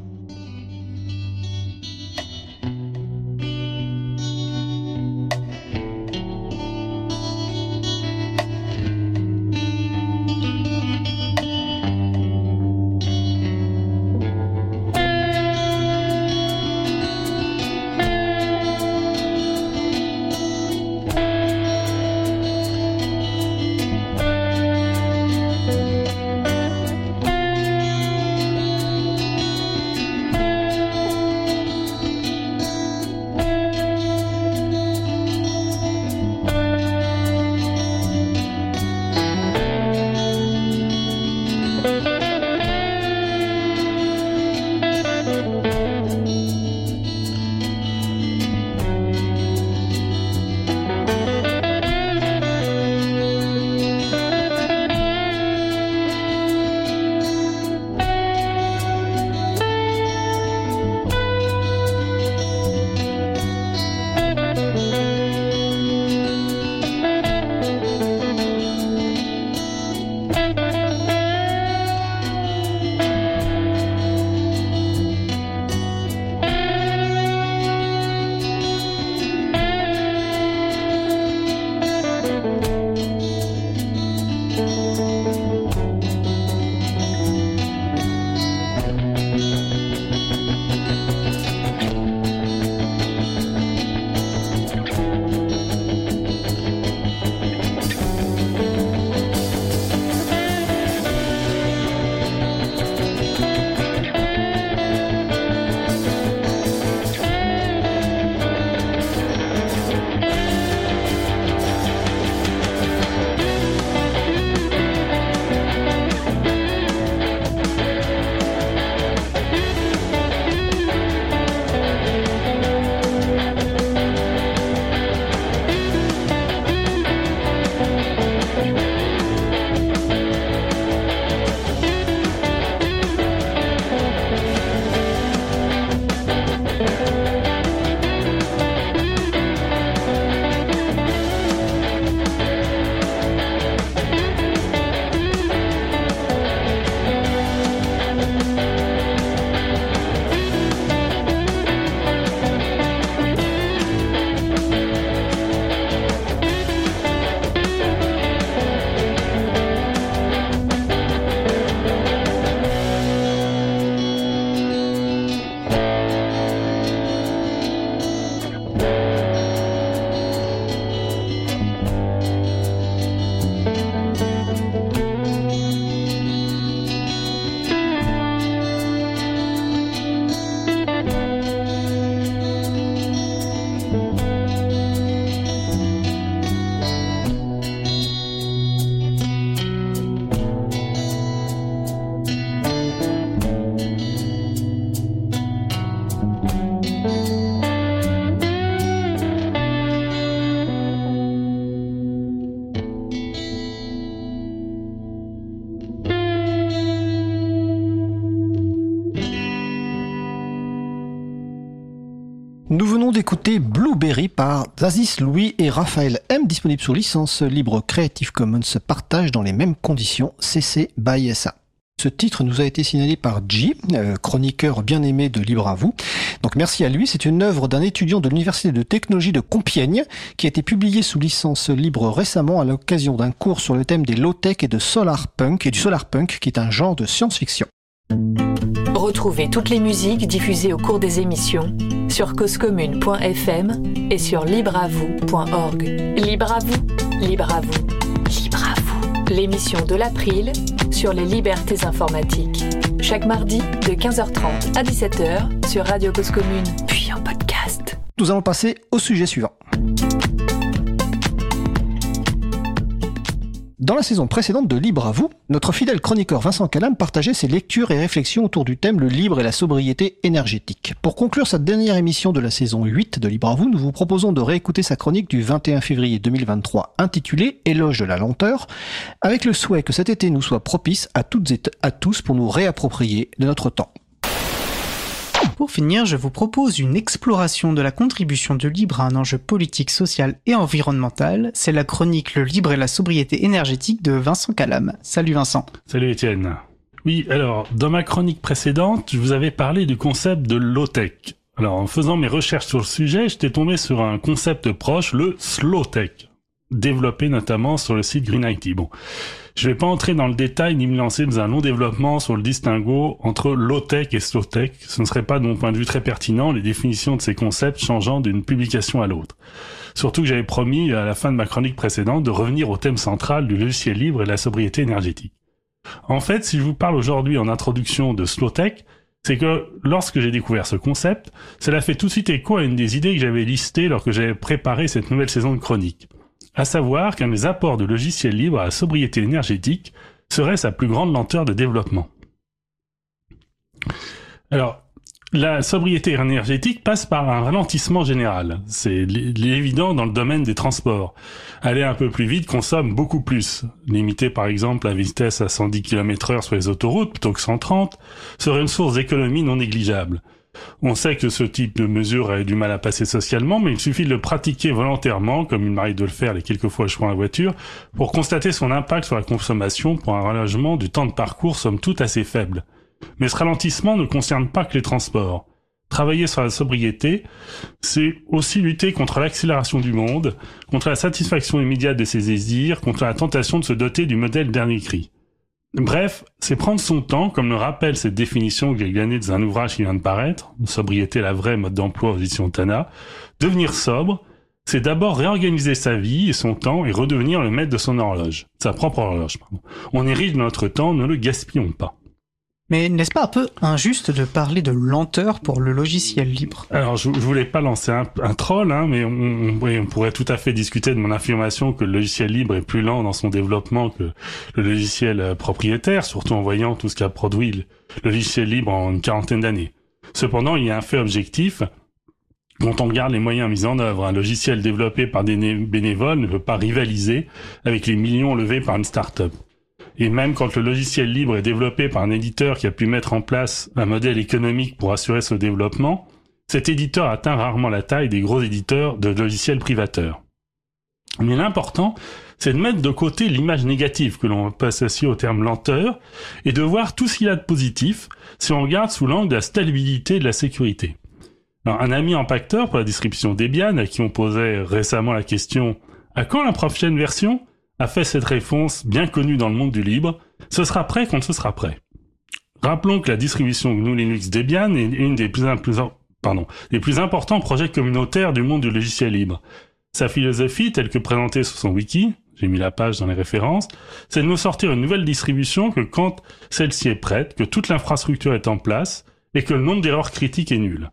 Nous venons d'écouter Blueberry par Dazis Louis et Raphaël M, disponible sous licence libre Creative Commons, partage dans les mêmes conditions, CC by SA. Ce titre nous a été signalé par G, chroniqueur bien aimé de Libre à vous. Donc merci à lui, c'est une œuvre d'un étudiant de l'Université de technologie de Compiègne qui a été publiée sous licence libre récemment à l'occasion d'un cours sur le thème des low-tech et du solar punk qui est un genre de science-fiction. Retrouvez toutes les musiques diffusées au cours des émissions sur causecommune.fm et sur libreavou.org. Libre à vous, libre à vous, libre à vous. L'émission de l'April sur les libertés informatiques. Chaque mardi de 15h30 à 17h sur Radio Cause Commune, puis en podcast. Nous allons passer au sujet suivant. Dans la saison précédente de Libre à vous, notre fidèle chroniqueur Vincent Calam partageait ses lectures et réflexions autour du thème le libre et la sobriété énergétique. Pour conclure cette dernière émission de la saison 8 de Libre à vous, nous vous proposons de réécouter sa chronique du 21 février 2023 intitulée « Éloge de la lenteur », avec le souhait que cet été nous soit propice à toutes et à tous pour nous réapproprier de notre temps. Pour finir, je vous propose une exploration de la contribution du libre à un enjeu politique, social et environnemental. C'est la chronique Le libre et la sobriété énergétique de Vincent Calam. Salut Vincent. Salut Étienne. Oui, alors, dans ma chronique précédente, je vous avais parlé du concept de low-tech. Alors, en faisant mes recherches sur le sujet, j'étais tombé sur un concept proche, le slow-tech, développé notamment sur le site Green IT. Bon, je vais pas entrer dans le détail ni me lancer dans un long développement sur le distinguo entre low-tech et slow-tech. Ce ne serait pas, de mon point de vue, très pertinent, les définitions de ces concepts changeant d'une publication à l'autre. Surtout que j'avais promis, à la fin de ma chronique précédente, de revenir au thème central du logiciel libre et la sobriété énergétique. En fait, si je vous parle aujourd'hui en introduction de slow-tech, c'est que lorsque j'ai découvert ce concept, cela fait tout de suite écho à une des idées que j'avais listées lorsque j'avais préparé cette nouvelle saison de chronique. À savoir qu'un des apports de logiciel libre à la sobriété énergétique serait sa plus grande lenteur de développement. Alors, la sobriété énergétique passe par un ralentissement général. C'est évident dans le domaine des transports. Aller un peu plus vite consomme beaucoup plus. Limiter par exemple la vitesse à 110 km/h sur les autoroutes plutôt que 130 serait une source d'économie non négligeable. On sait que ce type de mesure a du mal à passer socialement, mais il suffit de le pratiquer volontairement, comme il m'arrive de le faire les quelques fois que je prends la voiture, pour constater son impact sur la consommation pour un rallongement du temps de parcours somme toute assez faible. Mais ce ralentissement ne concerne pas que les transports. Travailler sur la sobriété, c'est aussi lutter contre l'accélération du monde, contre la satisfaction immédiate de ses désirs, contre la tentation de se doter du modèle dernier cri. Bref, c'est prendre son temps, comme le rappelle cette définition que j'ai glanée dans un ouvrage qui vient de paraître, Sobriété, la vraie, mode d'emploi aux éditions Tana. Devenir sobre, c'est d'abord réorganiser sa vie et son temps et redevenir le maître de son horloge. Sa propre horloge, pardon. On est riche de notre temps, ne le gaspillons pas. Mais n'est-ce pas un peu injuste de parler de lenteur pour le logiciel libre ? Alors, je voulais pas lancer un troll, mais on pourrait tout à fait discuter de mon affirmation que le logiciel libre est plus lent dans son développement que le logiciel propriétaire, surtout en voyant tout ce qu'a produit le logiciel libre en une quarantaine d'années. Cependant, il y a un fait objectif. Quand on regarde les moyens mis en œuvre, un logiciel développé par des bénévoles ne peut pas rivaliser avec les millions levés par une start-up. Et même quand le logiciel libre est développé par un éditeur qui a pu mettre en place un modèle économique pour assurer ce développement, cet éditeur atteint rarement la taille des gros éditeurs de logiciels privateurs. Mais l'important, c'est de mettre de côté l'image négative que l'on peut associer au terme lenteur et de voir tout ce qu'il y a de positif si on regarde sous l'angle de la stabilité et de la sécurité. Alors, un ami empaqueteur pour la distribution Debian, à qui on posait récemment la question « À quand la prochaine version ?» a fait cette réponse bien connue dans le monde du libre, ce sera prêt quand ce sera prêt. Rappelons que la distribution GNU Linux Debian est une des plus importants projets communautaires du monde du logiciel libre. Sa philosophie, telle que présentée sur son wiki, j'ai mis la page dans les références, c'est de nous sortir une nouvelle distribution que quand celle-ci est prête, que toute l'infrastructure est en place, et que le nombre d'erreurs critiques est nul.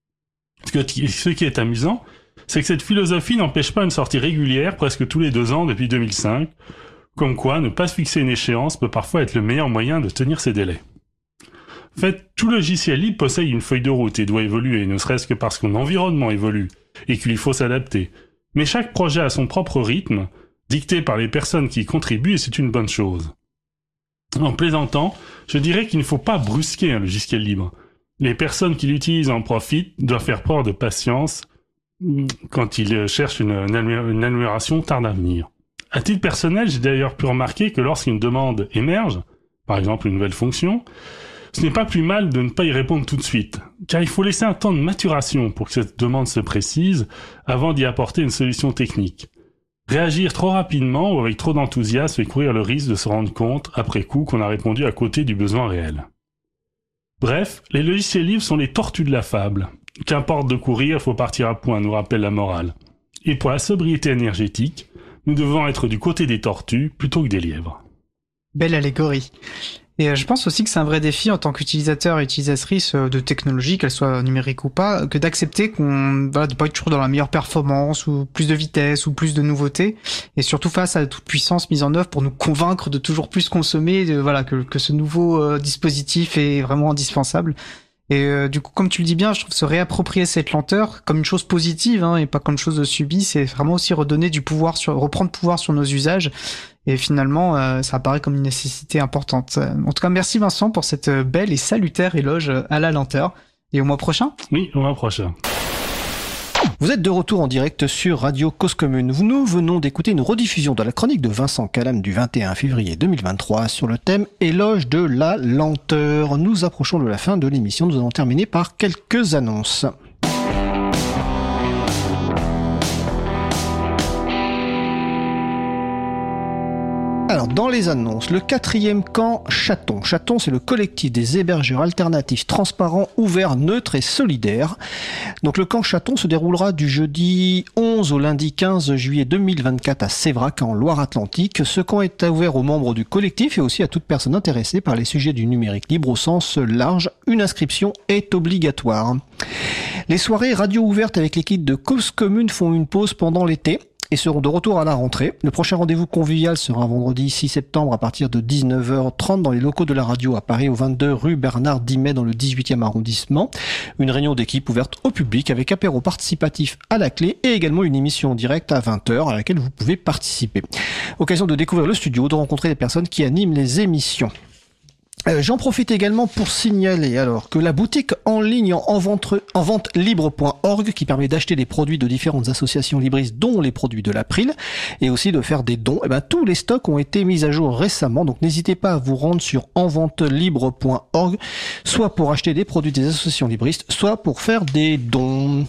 Ce qui est amusant, c'est que cette philosophie n'empêche pas une sortie régulière presque tous les 2 ans depuis 2005, comme quoi ne pas se fixer une échéance peut parfois être le meilleur moyen de tenir ses délais. En fait, tout logiciel libre possède une feuille de route et doit évoluer, ne serait-ce que parce que l'environnement évolue et qu'il faut s'adapter. Mais chaque projet a son propre rythme, dicté par les personnes qui y contribuent, et c'est une bonne chose. En plaisantant, je dirais qu'il ne faut pas brusquer un logiciel libre. Les personnes qui l'utilisent en profitent doivent faire preuve de patience quand ils cherchent une amélioration tarde à venir. À titre personnel, j'ai d'ailleurs pu remarquer que lorsqu'une demande émerge, par exemple une nouvelle fonction, ce n'est pas plus mal de ne pas y répondre tout de suite, car il faut laisser un temps de maturation pour que cette demande se précise avant d'y apporter une solution technique. Réagir trop rapidement ou avec trop d'enthousiasme fait courir le risque de se rendre compte, après coup, qu'on a répondu à côté du besoin réel. Bref, les logiciels libres sont les tortues de la fable. Qu'importe de courir, faut partir à point, nous rappelle la morale. Et pour la sobriété énergétique, nous devons être du côté des tortues plutôt que des lièvres. Belle allégorie. Et je pense aussi que c'est un vrai défi en tant qu'utilisateur et utilisatrice de technologie, qu'elle soit numérique ou pas, que d'accepter de pas être toujours dans la meilleure performance ou plus de vitesse ou plus de nouveautés, et surtout face à toute puissance mise en œuvre pour nous convaincre de toujours plus consommer, que ce nouveau dispositif est vraiment indispensable. Et du coup, comme tu le dis bien, je trouve se réapproprier cette lenteur comme une chose positive, et pas comme une chose subie, c'est vraiment aussi redonner du pouvoir reprendre pouvoir sur nos usages. Et finalement, ça apparaît comme une nécessité importante. En tout cas, merci Vincent pour cette belle et salutaire éloge à la lenteur. Et au mois prochain ? Oui, au mois prochain. Vous êtes de retour en direct sur Radio Cause Commune. Nous venons d'écouter une rediffusion de la chronique de Vincent Calam du 21 février 2023 sur le thème Éloge de la lenteur. Nous approchons de la fin de l'émission. Nous allons terminer par quelques annonces. Alors, dans les annonces, le 4e camp Chaton. Chaton, c'est le collectif des hébergeurs alternatifs transparents, ouverts, neutres et solidaires. Donc, le camp Chaton se déroulera du jeudi 11 au lundi 15 juillet 2024 à Sévrac, en Loire-Atlantique. Ce camp est ouvert aux membres du collectif et aussi à toute personne intéressée par les sujets du numérique libre au sens large. Une inscription est obligatoire. Les soirées radio ouvertes avec l'équipe de Cause Commune font une pause pendant l'été et seront de retour à la rentrée. Le prochain rendez-vous convivial sera vendredi 6 septembre à partir de 19h30 dans les locaux de la radio à Paris, au 22 rue Bernard Dimet dans le 18e arrondissement. Une réunion d'équipe ouverte au public avec apéro participatif à la clé et également une émission en direct à 20h à laquelle vous pouvez participer. Occasion de découvrir le studio, de rencontrer les personnes qui animent les émissions. J'en profite également pour signaler alors que la boutique en ligne en vente libre.org, qui permet d'acheter des produits de différentes associations libristes, dont les produits de l'April, et aussi de faire des dons, tous les stocks ont été mis à jour récemment, donc n'hésitez pas à vous rendre sur enventelibre.org, soit pour acheter des produits des associations libristes, soit pour faire des dons.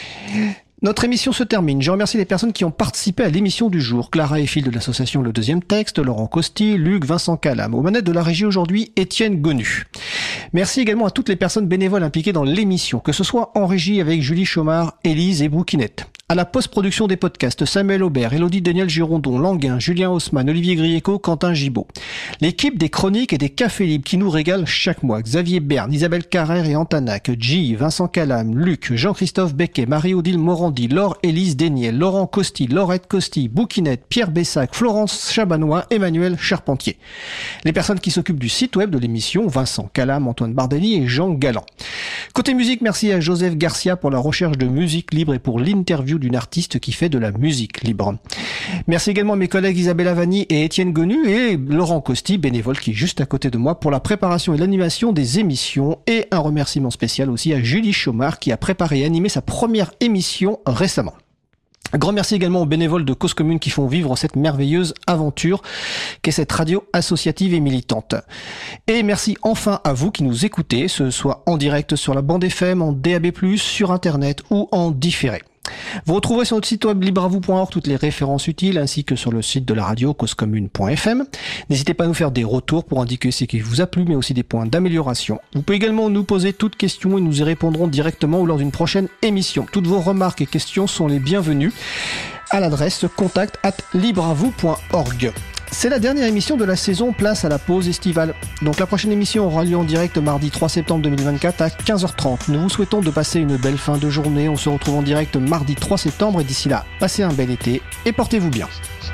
Notre émission se termine. Je remercie les personnes qui ont participé à l'émission du jour. Clara et Phil de l'association Le Deuxième Texte, Laurent Costi, Luc, Vincent Calam. Aux manettes de la régie aujourd'hui, Étienne Gonu. Merci également à toutes les personnes bénévoles impliquées dans l'émission, que ce soit en régie avec Julie Chomard, Élise et Bouquinette. À la post-production des podcasts, Samuel Aubert, Élodie Daniel Girondon, Languin, Julien Haussmann, Olivier Grieco, Quentin Gibaud. L'équipe des chroniques et des cafés libres qui nous régalent chaque mois. Xavier Berne, Isabelle Carrère et Antanac, G, Vincent Calam, Luc, Jean-Christophe Becquet, Marie-Odile Morandi, Laure Élise Déniel, Laurent Costi, Laurette Costi, Bouquinette, Pierre Bessac, Florence Chabanois, Emmanuel Charpentier. Les personnes qui s'occupent du site web de l'émission, Vincent Calam, Antoine Bardelli et Jean Galland. Côté musique, merci à Joseph Garcia pour la recherche de musique libre et pour l'interview d'une artiste qui fait de la musique libre. Merci également à mes collègues Isabelle Avani et Étienne Gonu et Laurent Costi, bénévole qui est juste à côté de moi pour la préparation et l'animation des émissions, et un remerciement spécial aussi à Julie Chomard qui a préparé et animé sa première émission récemment. Un grand merci également aux bénévoles de Cause Commune qui font vivre cette merveilleuse aventure qu'est cette radio associative et militante. Et merci enfin à vous qui nous écoutez, ce soit en direct sur la bande FM, en DAB+, sur Internet ou en différé. Vous retrouverez sur notre site web libreavou.org toutes les références utiles ainsi que sur le site de la radio causecommune.fm. N'hésitez pas à nous faire des retours pour indiquer ce qui vous a plu mais aussi des points d'amélioration. Vous pouvez également nous poser toutes questions et nous y répondrons directement ou lors d'une prochaine émission. Toutes vos remarques et questions sont les bienvenues à l'adresse contact@libreavou.org. C'est la dernière émission de la saison, place à la pause estivale. Donc la prochaine émission aura lieu en direct mardi 3 septembre 2024 à 15h30. Nous vous souhaitons de passer une belle fin de journée. On se retrouve en direct mardi 3 septembre et d'ici là, passez un bel été et portez-vous bien.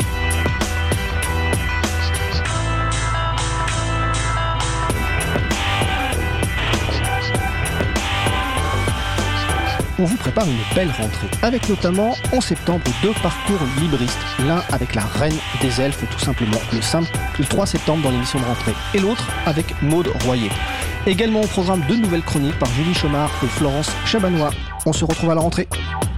On vous prépare une belle rentrée, avec notamment en septembre 2 parcours libristes, l'un avec la reine des elfes tout simplement, le 3 septembre dans l'émission de rentrée, et l'autre avec Maude Royer. Également au programme 2 nouvelles chroniques par Julie Chomard et Florence Chabanois. On se retrouve à la rentrée.